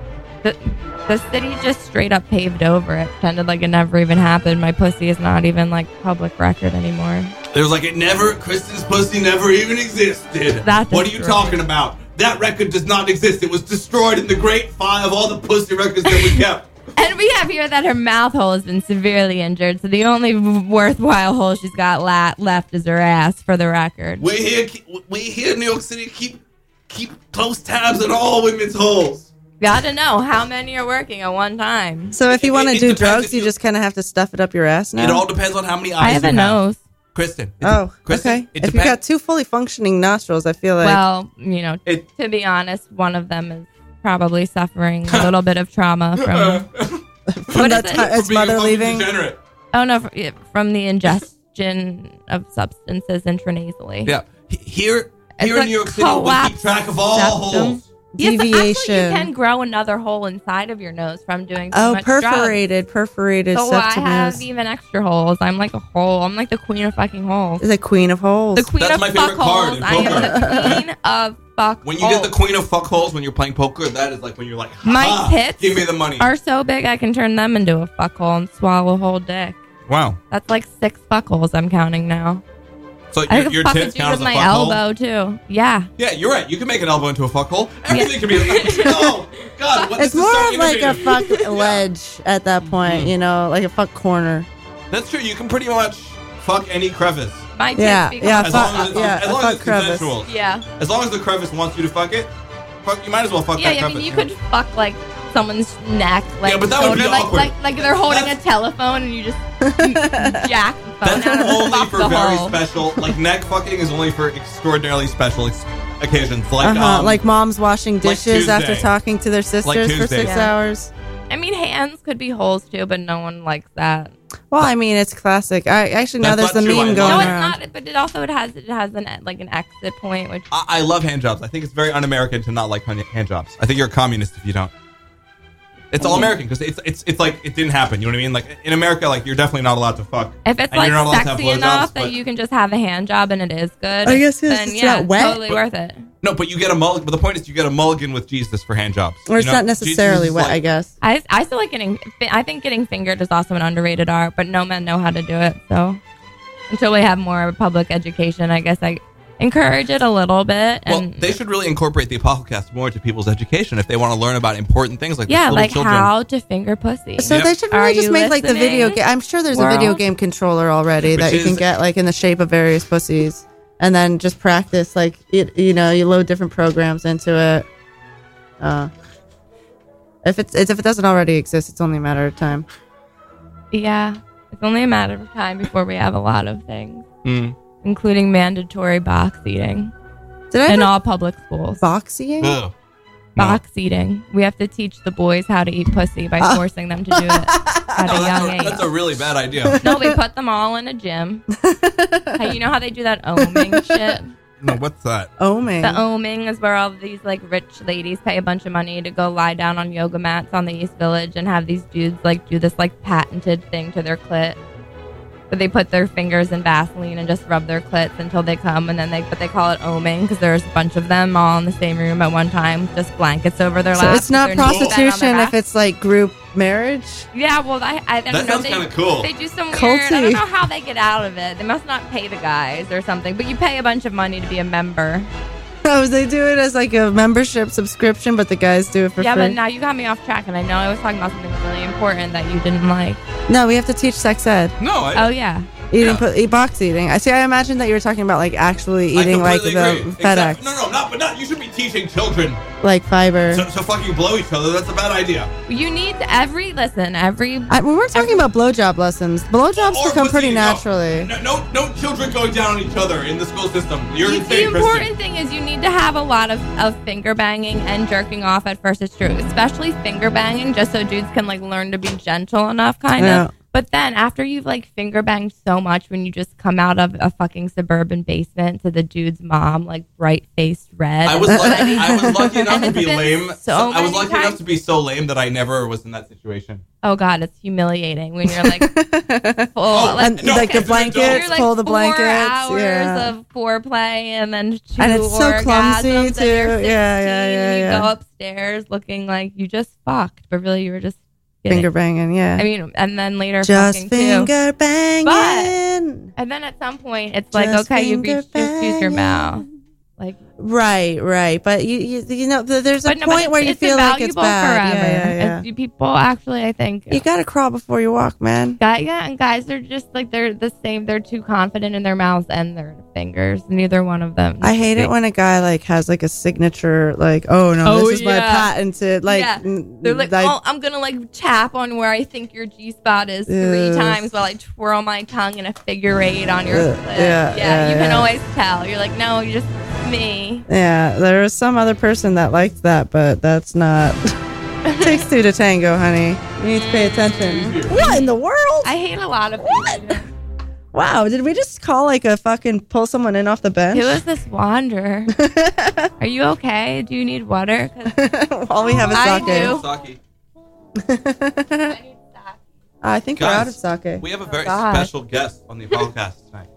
The city just straight up paved over it, pretended like it never even happened. My pussy is not even like public record anymore. There's like Kristen's pussy never even existed. That's What are you true. talking about? That record does not exist. It was destroyed in the great fire of all the pussy records that we kept. And we have here that her mouth hole has been severely injured, so the only worthwhile hole she's got left is her ass, for the record. We here in New York City keep close tabs on all women's holes. Gotta know how many are working at one time. So if you want to It do depends drugs, if you you- just kind of have to stuff it up your ass now. It all depends on how many eyes I have you a nose. Kristen. Okay. It If you've got two fully functioning nostrils, I feel like Well, It- to be honest, one of them is probably suffering a little bit of trauma from. from what that is it? time, its being a mother fucking leaving. degenerate. Oh no, from the ingestion of substances intranasally. Yeah. Here It's in a New York City, we keep collapsed track of all septum. holes. Yes, but actually, Deviation. you can grow another hole inside of your nose from doing too Oh, much drugs. perforated So I septum have is even extra holes. I'm like a hole. I'm like the queen of fucking holes. the queen of holes. The queen That's of my fuck favorite card holes. in I am poker. the queen of fuck When you holes. get the queen of fuck holes when you're playing poker, that is like when you're like, My "Ha, tits give me the money. are so big I can turn them into a fuck hole and swallow a whole dick. Wow. That's like 6 fuck holes I'm counting now. So I your, can your fuck a tits dude count as with a my fuck hole? elbow too. Yeah. Yeah, you're right. You can make an elbow into a fuck hole. Everything can be a Oh, God. What, It's this is more so of like a innovative. fuck ledge at that point, you know, like a fuck corner. That's true. You can pretty much fuck any crevice. My tits Yeah, become yeah, As fuck- long as it's, yeah, as a long fuck as it's crevice. consensual. Yeah. As long as the crevice wants you to fuck it, you might as well fuck Yeah, that I crevice. mean, you could fuck like someone's neck, like Yeah, but that would be shoulder, like, awkward. like they're holding That's- a telephone and you just jack the phone That's out and only fuck for the very hole. special. Like neck fucking is only for extraordinarily special occasions. Like Like moms washing dishes after Tuesday. talking to their sisters for Tuesday. 6 Yeah. hours. I mean, hands could be holes too, but no one likes that. Well, I mean, it's classic. I actually now That's there's the not true. meme I going love No, it's around. not. But it has an like an exit point, which I love hand jobs. I think it's very un-American to not like hand jobs. I think you're a communist if you don't. It's all American because it's like it didn't happen. You know what I mean? Like in America, like you're definitely not allowed to fuck. if it's And like you're not allowed to have sexy blowjobs, enough but- that you can just have a hand job and it is good, I guess then it's yeah, not wet. totally But- worth it. No, but you get a mulligan. But the point is, you get a mulligan with Jesus for hand jobs. Or it's You know? not necessarily Jesus is wet, like- I guess. I still like getting. I think getting fingered is also an underrated art, but no men know how to do it. So until we have more public education, I guess I encourage it a little bit. Well, And they should really incorporate the Apostlecast more into people's education if they want to learn about important things like yeah, little like children. how to finger pussy. So Yep. they should Are really just you make like the video listening, game. I'm sure there's a video world? game controller already Which that you can is- get like in the shape of various pussies, and then just practice. Like you know, you load different programs into it. If it doesn't already exist, it's only a matter of time. Yeah, it's only a matter of time before we have a lot of things, Mm. including mandatory box eating Did I in ever all public schools. boxing? Ugh. Box eating. We have to teach the boys how to eat pussy by forcing them to do it at a young age. That's a really bad idea. No, we put them all in a gym. Hey, you know how they do that oming shit? No, what's that? Oh man. The oming is where all these like rich ladies pay a bunch of money to go lie down on yoga mats on the East Village and have these dudes like do this like patented thing to their clit. But they put their fingers in Vaseline and just rub their clits until they come, and then they call it oming because there's a bunch of them all in the same room at one time, just blankets over their So laps. it's not with their knees bent on their prostitution back. if it's like group marriage. Yeah, well, I don't That know. sounds kinda cool. They do some weird. Culty. I don't know how they get out of it. They must not pay the guys or something. But you pay a bunch of money to be a member. Oh, they do it as like a membership subscription, but the guys do it for Yeah, free. but now you got me off track, and I know I was talking about something really important that you didn't like. No, we have to teach sex ed. No, Oh yeah. Eating, box eating. I see. I imagine that you were talking about like actually eating like the completely agree. FedEx, No, but not. You should be teaching children like fiber. so fucking blow each other. That's a bad idea. You need every. We weren't talking about blowjob lessons. Blowjobs Or become pretty pussy, naturally. No children going down on each other in the school system. You're The insane, important Kristen. thing is you need to have a lot of finger banging and jerking off at first. It's true, especially finger banging, just so dudes can like learn to be gentle enough, kind Yeah. of. But then after you've like finger banged so much, when you just come out of a fucking suburban basement to the dude's mom, like bright faced red. I was lucky enough And to it's be been lame. so I was many lucky enough times. to be so lame that I never was in that situation. Oh God, it's humiliating when you're like full, And No, like the it's an blankets, adult. you're like pull the 4 blankets. hours Yeah. of foreplay and then 2 And it's so orgasms clumsy, and too. you're 16 Yeah, and you yeah. go upstairs looking like you just fucked, but really you were just kidding. Finger banging, yeah. I mean, and then later just fucking too. finger banging. And then at some point it's like, Just okay, you finger just use your banging. mouth. Like, Right. But you know, there's a but no, point but where you it's feel like it's invaluable bad. forever. Yeah. It's- people actually, I think, You gotta crawl before you walk, man. and guys are just like they're the same. They're too confident in their mouths and their fingers. Neither one of them. I hate it when a guy like has like a signature, like, oh no, Oh, this is my yeah. patented. Like, Yeah. They're like, oh, I'm gonna like tap on where I think your G spot is 3 Ugh. times while I twirl my tongue in a figure 8 on your Ugh. clit. Yeah, you can yeah. always tell. You're like, no, you're just me. yeah, there was some other person that liked that, but that's not. Takes 2 to tango, honey. You need to pay attention. What in the world? I hate a lot of people. Wow, did we just call like a fucking pull someone in off the bench? Who is this wanderer? Are you okay? Do you need water? 'Cause All we have is I sake. do. Saki. I need sake. I think we're out of Guys, sake. we have a very God. special guest on the podcast tonight.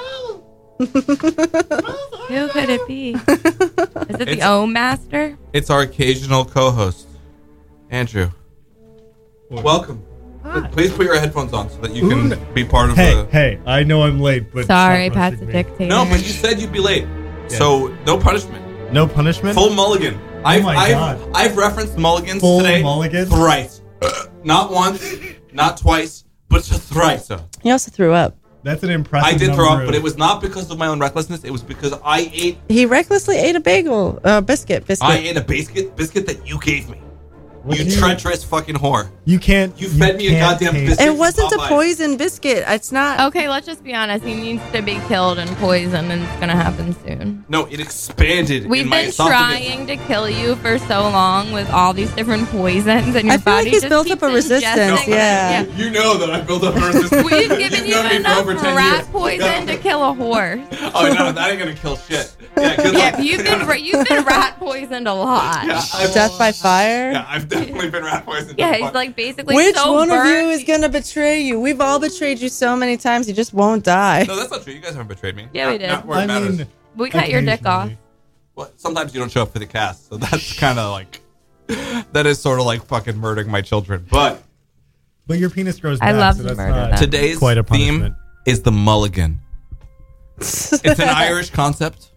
Who could it be? Is it the It's- O Master? It's our occasional co-host, Andrew. Welcome. Please put your headphones on so that you can be part of the. Hey, I know I'm late, but Sorry, stop Pat's a roasting me. dictator. No, but you said you'd be late, so no punishment. No punishment? Full mulligan. my God. I've referenced mulligans Full today. mulligan? Thrice. Not once, not twice, but thrice. He also threw up. That's an impressive I did throw number up, but of- it was not because of my own recklessness. It was because I ate He recklessly ate a bagel, biscuit. I ate a biscuit that you gave me. What You do you- treacherous fucking whore. You can't. You fed me a can't goddamn taste- biscuit. It wasn't a Popeyes. poison biscuit. It's not. Okay, let's just be honest. He needs to be killed and poisoned, and it's gonna happen soon. No, it expanded We've in my been esophagus. trying to kill you for so long with all these different poisons, and your I feel like body he's just built keeps up a resistance, ingesting yeah. them. You know that I built up a resistance. We've given you known me for enough over 10 rat years. poison to kill a horse. Oh no, that ain't gonna kill shit. Yeah, good Yeah, luck. you've been rat poisoned a lot. Yeah, I've, Death by fire. yeah, I've definitely been rat poisoned. Yeah, he's like basically Which so one of you burnt. is gonna betray you? We've all betrayed you so many times. You just won't die. No, that's not true. You guys haven't betrayed me. Yeah, we Not- did. Not where it I matters. mean, We cut your dick off. occasionally. Well, sometimes you don't show up for the cast, so that's kind of like that is sort of like fucking murdering my children. But But your penis grows I back, love so to that's murder not them. today's quite a theme punishment. is the mulligan. It's an Irish concept.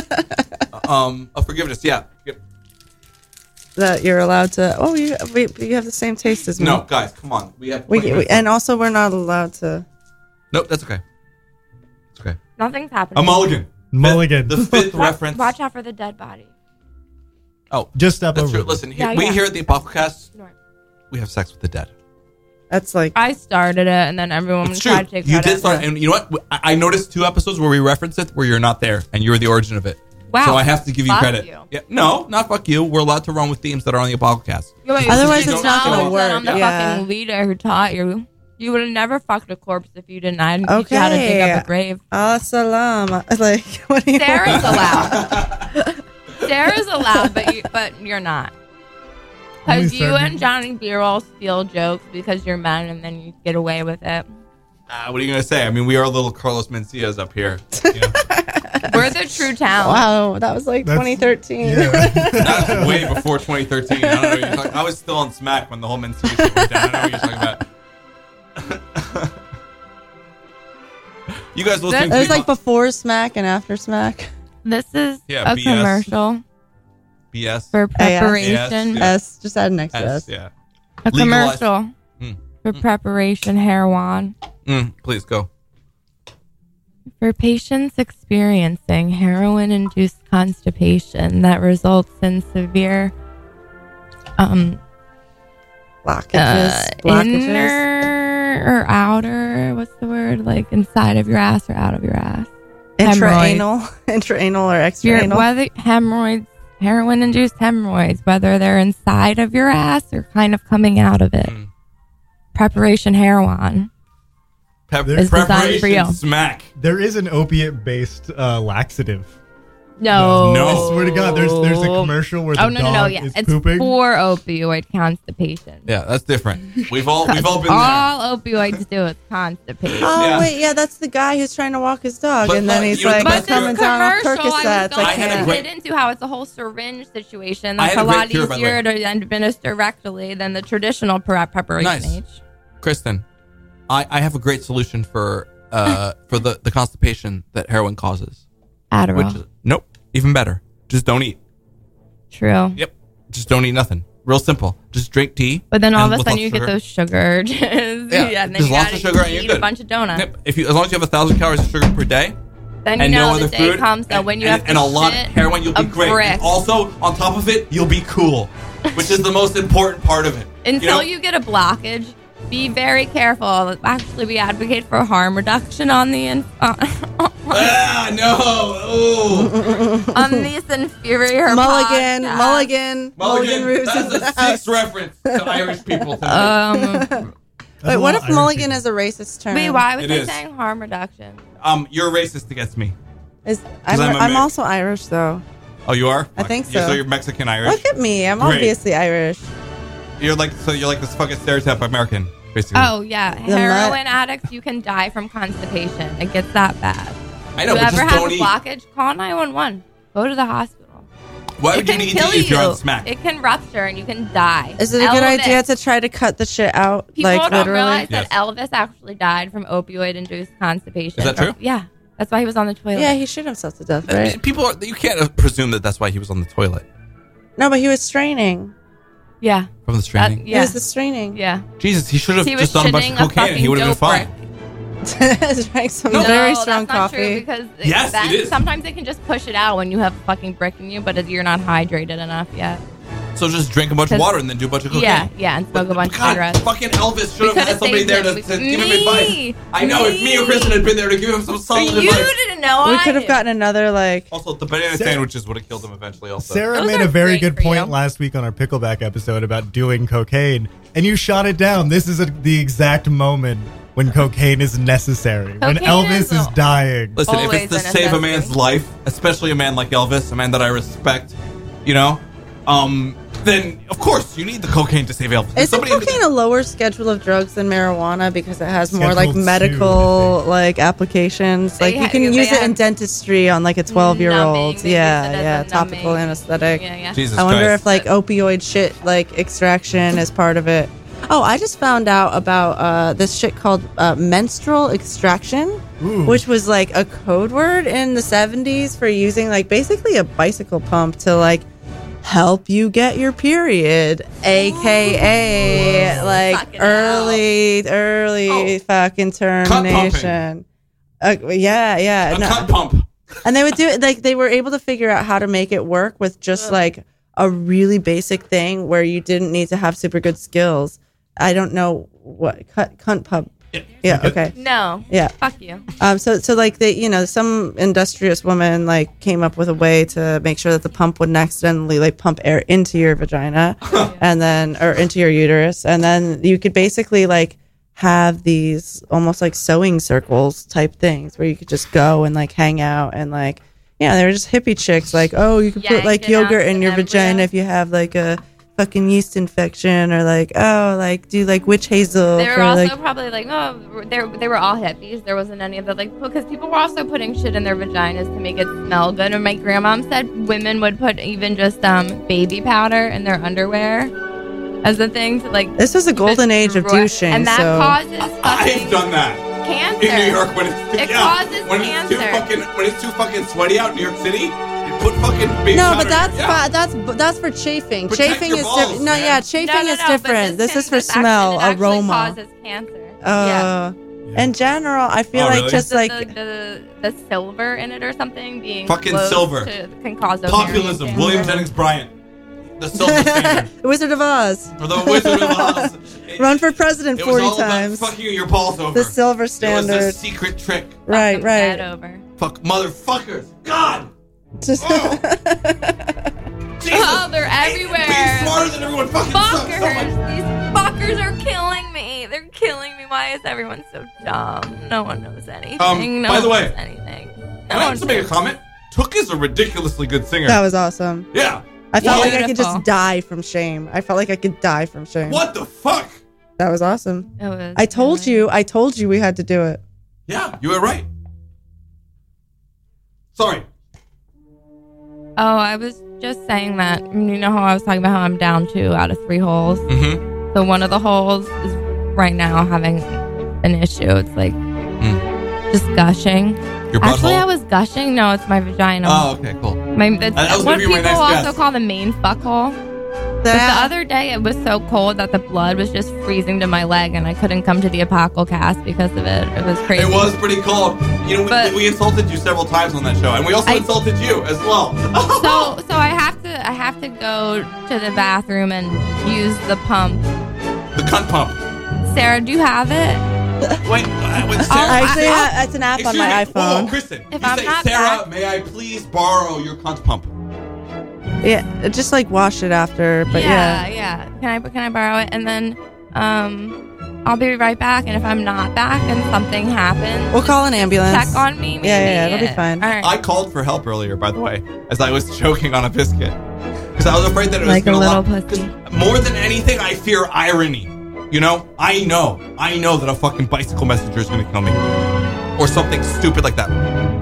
Of forgiveness. Yeah. That you're allowed to. Oh, you have the same taste as me. No, guys, come on. We have. And also we're not allowed to. Nope, that's okay. It's okay. Nothing's happening. A mulligan. Mulligan. The fifth reference. Watch out for the dead body. Oh, Just step that's over. true. it. Listen, Yeah, we yeah. here at the Apostlecast, Snort. we have sex with the dead. That's like. I started it, and then everyone It's true. tried to take You credit. did start, and you know what? I noticed 2 episodes where we referenced it where you're not there, and you were the origin of it. Wow. So I have to give you Fuck credit. you. Yeah, no, not fuck you. We're allowed to run with themes that are on the Apostlecast. Otherwise it's not gonna That work, I'm the yeah. fucking leader who taught you. You would have never fucked a corpse if you didn't. I didn't teach you how to dig up a grave. As-salam. Like, what do you Sarah's want? allowed. Sarah's allowed, but you're not. Only Because you certain- and Johnny B all steal jokes because you're men, and then you get away with it. What are you gonna say? I mean, we are little Carlos Mencias up here. You know? We're the true talent. Wow, that was like That's- 2013. Yeah. That's way before 2013. I don't know what you're talking. I was still on Smack when the whole Mencia shit went down. I don't know what you're talking about. You guys listening It was to like before Smack and after Smack. This is Yeah, a BS. commercial BS. for AS. preparation. Yeah. S, just add an extra S. Yeah. A Legalize- commercial for preparation heroin. Please go. For patients experiencing heroin-induced constipation that results in severe Blockages. inner or outer, what's the word? Like inside of your ass or out of your ass? Hemorrhoids. Intraanal or Your, extraanal. whether hemorrhoids, heroin-induced hemorrhoids, whether they're inside of your ass or kind of coming out of it. Preparation heroin. Preparation designed for you. smack. There is an opiate-based laxative. No. No. I swear to God, there's a commercial where the Oh no, dog yeah, is it's pooping. for opioid constipation. Yeah, that's different. We've all been there. All opioids do is constipation. Oh Yeah. wait, yeah, that's the guy who's trying to walk his dog, But and then look, he's you know like, the I'm best coming down off commercial, Percocets. I I had a can't. great- get into how it's a whole syringe situation I that's had a a great lot cure, by the easier way. to administer rectally than the traditional preparation Nice. H. Kristen, I have a great solution for the constipation that heroin causes. Adderall. Which is, nope, even better. Just don't eat. True. Yep. Just don't eat nothing. Real simple. Just drink tea. But then all and of a with sudden lots you of get sugar. those sugar. Yeah, and then There's you lots gotta of sugar and you're eat good. a bunch of donuts. Yep. As long as you have 1,000 calories of sugar per day Then you and know no the other day food comes that when you have to and a lot of shit heroin, you'll be a great. brick. And also, on top of it, you'll be cool, which is the most important part of it. Until know? you get a blockage, be very careful. Actually, we advocate for harm reduction on the no. on these inferior Mulligan, podcasts. Mulligan Roots That's is a out. sixth reference to Irish people tonight. Wait, what if Mulligan is a racist term? Wait, why was It I is. saying harm reduction? You're racist against me. I'm I'm a mix. also Irish, though. Oh, you are? I think So so. you're Mexican Irish. Look at me. I'm Great. obviously Irish. You're like this fucking stereotype American, basically. Oh yeah, heroin addicts, you can die from constipation. It gets that bad. I know, If but you ever just have don't a eat. blockage, call 911. Go to the hospital. Why It would you can need to kill eat if you're you. on smack? It can rupture and you can die. Is it a good Elvis. idea to try to cut the shit out? People like, don't literally? realize Yes. that Elvis actually died from opioid-induced constipation. Is that true? Yeah, that's why he was on the toilet. Yeah, he shot himself to death, right? You can't presume that that's why he was on the toilet No, but he was straining. yeah, from the straining. He yeah, was the straining. yeah. Jesus, he should have He was just done a bunch of shitting a cocaine and he fucking would have been dope fine. brick. Drank some No, very No, strong that's not true coffee. because Yes, then it is. sometimes they can just push it out when you have a fucking brick in you, but you're not hydrated enough yet. So just drink a bunch of water and then do a bunch of cocaine. Yeah, and smoke a bunch of God, cigarettes. fucking Elvis should We have had could've somebody saved there him. to We- give him Me. advice. I know, if me or Me. Kristen had been there to give him some solid You advice. didn't know. We I could have knew. gotten another, like, Also, the banana Sarah- sandwiches would have killed him eventually. Also, Sarah Those made are a very great good for point you. last week on our Pickleback episode about doing cocaine, and you shot it down. This is the exact moment when cocaine is necessary. When Cocaine Elvis is is dying. listen, if Always it's to a save a necessity. man's life, especially a man like Elvis, a man that I respect, you know, then of course you need the cocaine to save Elvis. Is cocaine a lower schedule of drugs than marijuana because it has more like Schedule 2, medical I think. like applications? Like They you can ha- use they it in have dentistry on like a 12-year-old. numbing. They use it Yeah, as yeah, a topical numbing. anesthetic. Yeah. Jesus I wonder Christ. if like opioid shit like extraction is part of it. Oh, I just found out about this shit called menstrual extraction, Ooh. which was like a code word in the 70s for using like basically a bicycle pump to like help you get your period, aka like Fucking early fucking termination. Yeah. a no. cunt pump. And they would do it like they were able to figure out how to make it work with just like a really basic thing where you didn't need to have super good skills. I don't know what cunt pump. Yeah. Okay. No. Yeah. Fuck you. So like they, some industrious woman like came up with a way to make sure that the pump wouldn't accidentally like pump air into your vagina and then, or into your uterus. And then you could basically like have these almost like sewing circles type things where you could just go and like hang out and like, yeah, they were just hippie chicks. Like, oh, you could put Yank like it out yogurt the in your vagina embryo. if you have like a fucking yeast infection, or like, oh, like do like witch hazel. They were for, also like, probably like, no, they were all hippies. There wasn't any of that, like, because people were also putting shit in their vaginas to make it smell good. And my grandmom said women would put even just baby powder in their underwear as a thing to like. this was a golden age of destroy- douching. and that so. causes I've fucking done that. cancer. In New York, when it's It causes cancer. When it's too fucking sweaty out in New York City, you put fucking baby No, powder but in. that's for chafing. Protect Chafing your is balls, different. No, man. yeah, chafing is but different. This is for actually- smell, it actually aroma. causes cancer. Yeah. In general, I feel Oh, like really? just like the silver in it or something being Fucking close silver. can cause Populism. ovarian William cancer. Jennings Bryan. The silver standard. the Wizard of Oz. For the Wizard of Oz. Run for president It was 40 all times. about fucking your balls over. The silver It was standard. a secret trick. Right, Fuck 'em dead right. over. Fuck motherfuckers. God. Just Oh. Jesus. Oh, they're everywhere. Being smarter than everyone fucking sucks so much. Fuckers. These fuckers are killing me. They're killing me. Why is everyone so dumb? No one knows anything. No by the one way, knows anything. Can No I one just make a knows. comment? Took is a ridiculously good singer. that was awesome. Yeah. I felt What? like I could Beautiful. just die from shame. I felt like I could die from shame. What the fuck? That was awesome. It was I told really- you we had to do it. Yeah, you were right. Sorry. Oh, I was just saying that. You know how I was talking about how I'm down 2 out of 3 holes? Mm-hmm. So one of the holes is right now having an issue. It's like just gushing. Your Actually, butthole? I was gushing. No, it's my vagina. Oh, okay, cool. That's That was what gonna be my people next also guess. call the main fuck hole. But the other day, it was so cold that the blood was just freezing to my leg, and I couldn't come to the Apocal cast because of it. It was crazy. It was pretty cold. You know, But- we insulted you several times on that show, and we also insulted you as well. So I have to go to the bathroom and use the pump. The cunt pump. Sarah, do you have it? Wait, with Sarah. I Actually, it's an app on my Excuse me. iPhone. Whoa, Kristen. If you I'm say, not Sarah, back- may I please borrow your cunt pump? Yeah, just like wash it after. But yeah. yeah. Can I borrow it? And then I'll be right back. And if I'm not back and something happens, We'll call an ambulance. check on me. Maybe. Yeah, it'll be fine. All right. I called for help earlier, by the way, as I was choking on a biscuit. Because I was afraid that it was Like a going to little lock. pussy. More than anything, I fear irony. You know? I know that a fucking bicycle messenger is going to kill me. Or something stupid like that.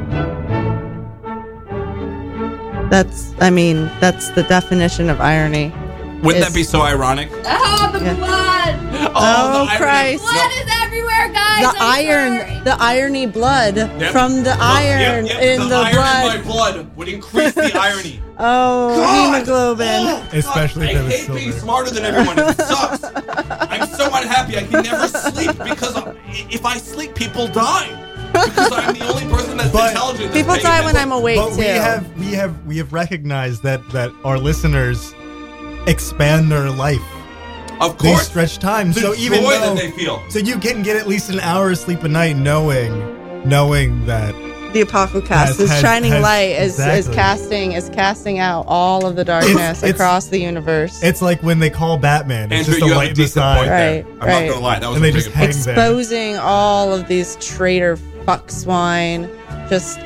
That's the definition of irony. Wouldn't Is- that be so ironic? Oh, the Yeah. blood! Oh, the irony. Christ. Blood is everywhere, guys. The I'm iron, sorry. the irony blood Yep. from the iron Yep, in the iron blood. in my blood would increase the irony. Oh, God! hemoglobin. Oh, God. Especially if I it was hate being silver. smarter than everyone. It sucks. I'm so unhappy. I can never sleep because if I sleep, people die. Because I'm the only person that's But- intelligent. that's People paying die when attention. I'm awake But too. we have recognized that our listeners expand their life. Of They course. stretch time. The So even joy though that they feel. so you can get at least an hour of sleep a night knowing that The Apocalcast, Has- this has- shining has- light is exactly. casting out all of the darkness It's- across the universe. it's like when they call Batman. It's Andrew, just a you have light a in the decent sky. point there. Right, I'm right. not gonna lie. That was And a they pretty just good point. hang there. Exposing all of these traitor fuck swine, just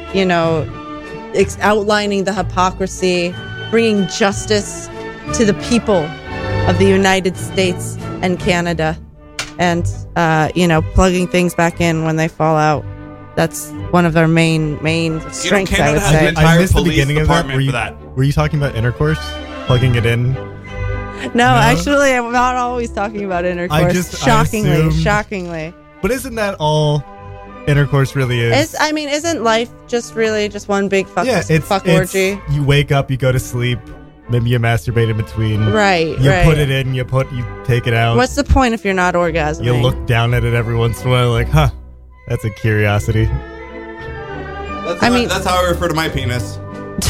outlining the hypocrisy, bringing justice to the people of the United States and Canada, and plugging things back in when they fall out. That's one of their main strengths, I Canada would has say. an entire missed the police beginning of that. department for that. Were you talking about intercourse? Plugging it in? No, actually, I'm not always talking about intercourse. I assumed- Shockingly. But isn't that all intercourse really is? Isn't life just really just one big fuck orgy? You wake up, you go to sleep, maybe you masturbate in between. Right, You right. put it in, you take it out. What's the point if you're not orgasming? You look down at it every once in a while, like, huh, that's a curiosity. That's how I refer to my penis.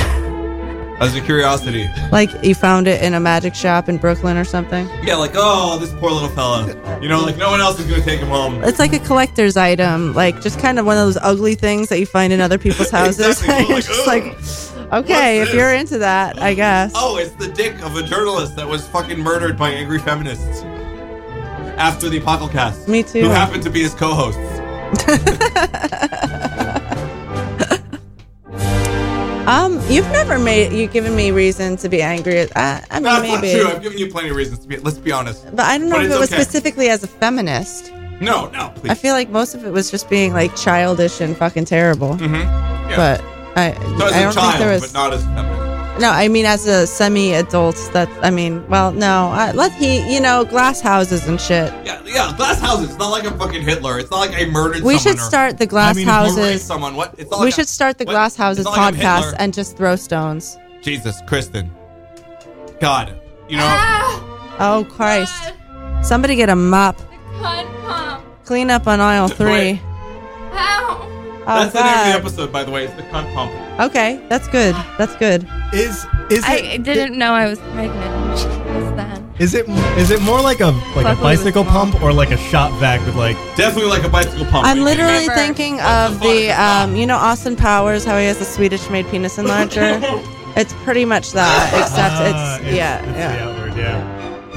As a curiosity. Like you found it in a magic shop in Brooklyn or something? Yeah, like, oh, this poor little fella. Like no one else is going to take him home. It's like a collector's item, like just kind of one of those ugly things that you find in other people's houses. Exactly. You're just like, okay, What's if you're this? into that, I guess. Oh, it's the dick of a journalist that was fucking murdered by angry feminists. After the Apocalypse. Me too. Who happened to be his co-hosts. You've given me reason to be angry. I mean, That's maybe. not true. I've given you plenty of reasons to be. Let's be honest. But I don't know But if it's it was okay. specifically as a feminist. No, please. I feel like most of it was just being like childish and fucking terrible. Yeah. But I so as don't a child, think there was. but not as feminist. No, I mean as a semi-adult. Glass houses and shit. Yeah, glass houses. It's not like I'm fucking Hitler. It's not like I murdered We someone. should start the glass or raped houses. someone. What? It's not We like should start the what? glass houses It's not like I'm podcast Hitler. and just throw stones. Jesus, Kristen. God, you know. Oh Christ! Somebody get a mop. Cunt pump. Clean up on aisle 3. Wait. Ow. Oh, That's the name of the God. episode, by the way. It's the cunt pump. Okay, that's good. That's good. I didn't know I was pregnant just then. Is it more like a Luckily bicycle it was small. pump or like a shop vac with like? Definitely like a bicycle pump. I'm literally Remember- thinking What's of the the, fuck? Austin Powers, how he has the Swedish-made penis enlarger. It's pretty much that, except it's the yeah. outward, yeah.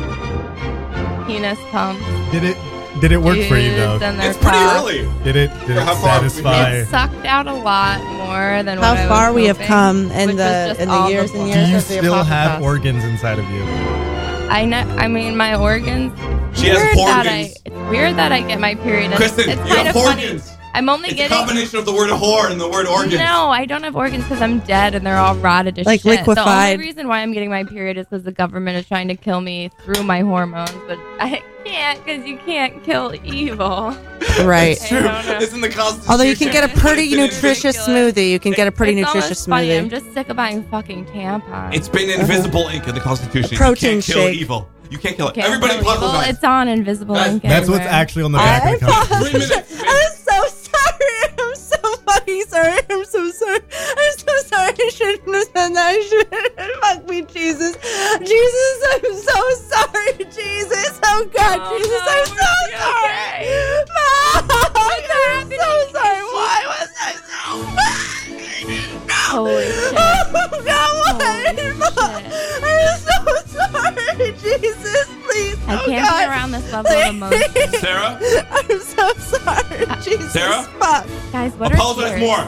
Penis pump. Did it work for you though? Used and they're It's pretty cocked. early. Did it For how far we- satisfy? It sucked out a lot more than what I How was far we have hoping, come which in was the just in all the years and blood. years Do you of the still have Apocalypse. organs inside of you? I mean, my organs. She has Weird that organs. It's weird that I get my period. Kristen, it's you kind have of funny. organs. I'm only It's a getting. combination of the word whore and the word organs. No, I don't have organs because I'm dead and they're all rotted as Like shit. The liquefied. only reason why I'm getting my period is because the government is trying to kill me through my hormones, but I can't because you can't kill evil. Right. It's true. I don't know. It's in the Constitution. Although you can get a pretty It's been nutritious ridiculous. smoothie. You can get a pretty It's nutritious almost funny. I'm smoothie. just sick of buying fucking tampons. It's been invisible ink in the Constitution. Protein you can't kill shake. evil. You can't kill it. Can't Everybody kill evil. apologize. It's on invisible That's- ink That's what's everywhere. actually on the back of the Constitution. 3 minutes. I'm so sorry. I'm so fucking sorry. I'm so sorry. I'm so sorry. I shouldn't have said that. I shouldn't. Fuck me, Jesus. Jesus, I'm so sorry. Jesus. Oh, God. Oh, Jesus, no, I'm so is she sorry. okay? Mom, I'm happening? so sorry. Why was I so Holy shit. Oh, God. Holy Mom, shit. I'm so sorry. Jesus, please. I Oh, can't God. be around this level of emotion. Sarah, I'm so sorry. Jesus. Sarah? Fuck. Guys, what apologize are tears? more.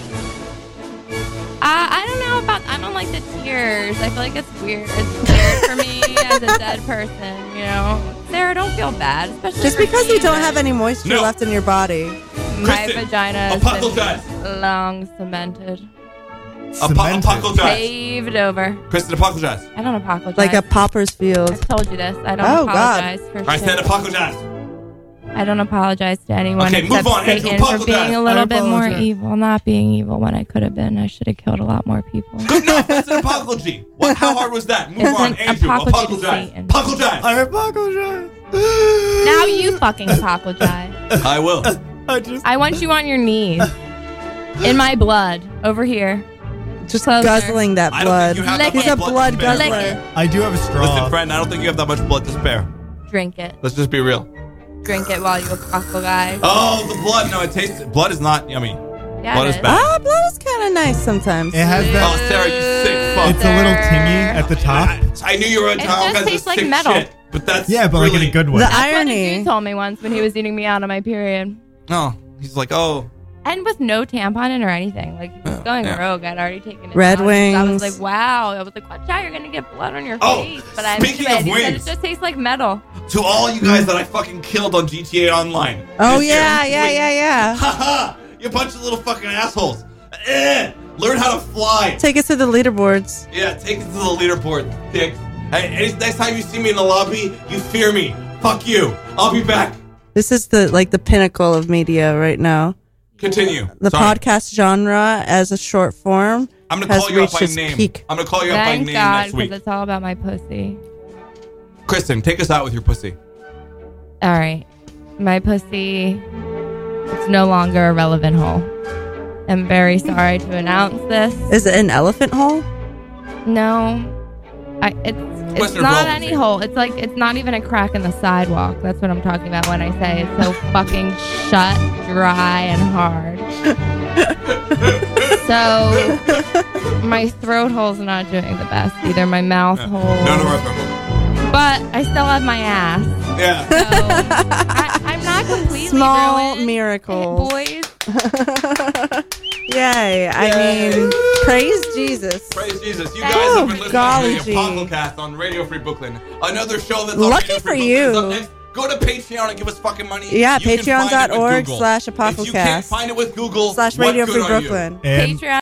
I don't know about. I don't like the tears. I feel like it's weird. It's weird for me as a dead person. You know, Sarah, don't feel bad. Especially Just for because me, you don't have any moisture No. left in your body. my Kristen, vagina has apologize. been long cemented, Cemented. Apologize. paved over. Kristen, apologize. I don't apologize. Like a pauper's field. I've told you this. I don't Oh, God. apologize for I shit. said apologize. I don't apologize to anyone Okay, move except on, Andrew. Satan for Apologize. being a little I bit more apologize. evil, not being evil when I could have been. I should have killed a lot more people. Good enough. That's an apology. What? How hard was that? Move It's on, an Andrew. apology to Apologize. Satan. Apologize. I apologize. Now you fucking apologize. I will. I want you on your knees. In my blood. Over here. Just Closer. guzzling that I don't blood. think you have Lick that He's much a blood to spare. Lick guzzler. it. I do have a straw. Listen, friend, I don't think you have that much blood to spare. Drink it. Let's just be real. Drink it while you apologize. Oh, the blood. No, it tastes. Blood is not yummy. Yeah, blood it is is. bad. Ah, blood is kind of nice sometimes. It has Oh, that. Sarah, you sick fuck. It's a little tingy at the top. I knew you were a It all just kinds of tastes like sick metal. shit, but that's Yeah, but like really, in a good way. The That's what a irony. dude told me once when he was eating me out on my period. Oh, he's like, oh, And with no tampon in or anything. Like, he was Oh, going yeah. rogue. I'd already taken it Red down. I was Wings. like, wow. I was like, watch out. You're going to get blood on your Oh, face. But I'm speaking into it. of He said wings. it just tastes like metal. to all you guys that I fucking killed on GTA Online. Oh, This yeah, year, yeah, wait. yeah, yeah. Haha, you bunch of little fucking assholes. Learn how to fly. Take us to the leaderboards. Yeah, take it to the leaderboard, dick. Hey, next time you see me in the lobby, you fear me. Fuck you. I'll be back. This is the pinnacle of media right now. Continue. The Sorry. podcast genre as a short form I'm gonna has call you up reached by its name. peak. I'm gonna call you up by Thank name God, next week. because it's all about my pussy. Kristen, take us out with your pussy. All right. My pussy, it's no longer a relevant hole. I'm very sorry to announce this. Is it an elephant hole? No. It's Western not relevancy. any hole. It's like, it's not even a crack in the sidewalk. That's what I'm talking about when I say it's so fucking shut, dry, and hard. So, my throat hole's not doing the best either. My mouth hole. None of our people. But I still have my ass. Yeah. So, I'm not completely Small ruined. miracles. Boys, Yay. I mean, praise Jesus. Praise Jesus. You Oh, guys have been listening golly to gee. the Apostlecast on Radio Free Brooklyn. Another show that's on Lucky Radio for Free you. Brooklyn is up next. Go to Patreon and give us fucking money. Yeah, You can find it with Google. If you can't patreon.org/Apostlecast. find it with Google, /Radio what Free good are you? Brooklyn. And Patreon.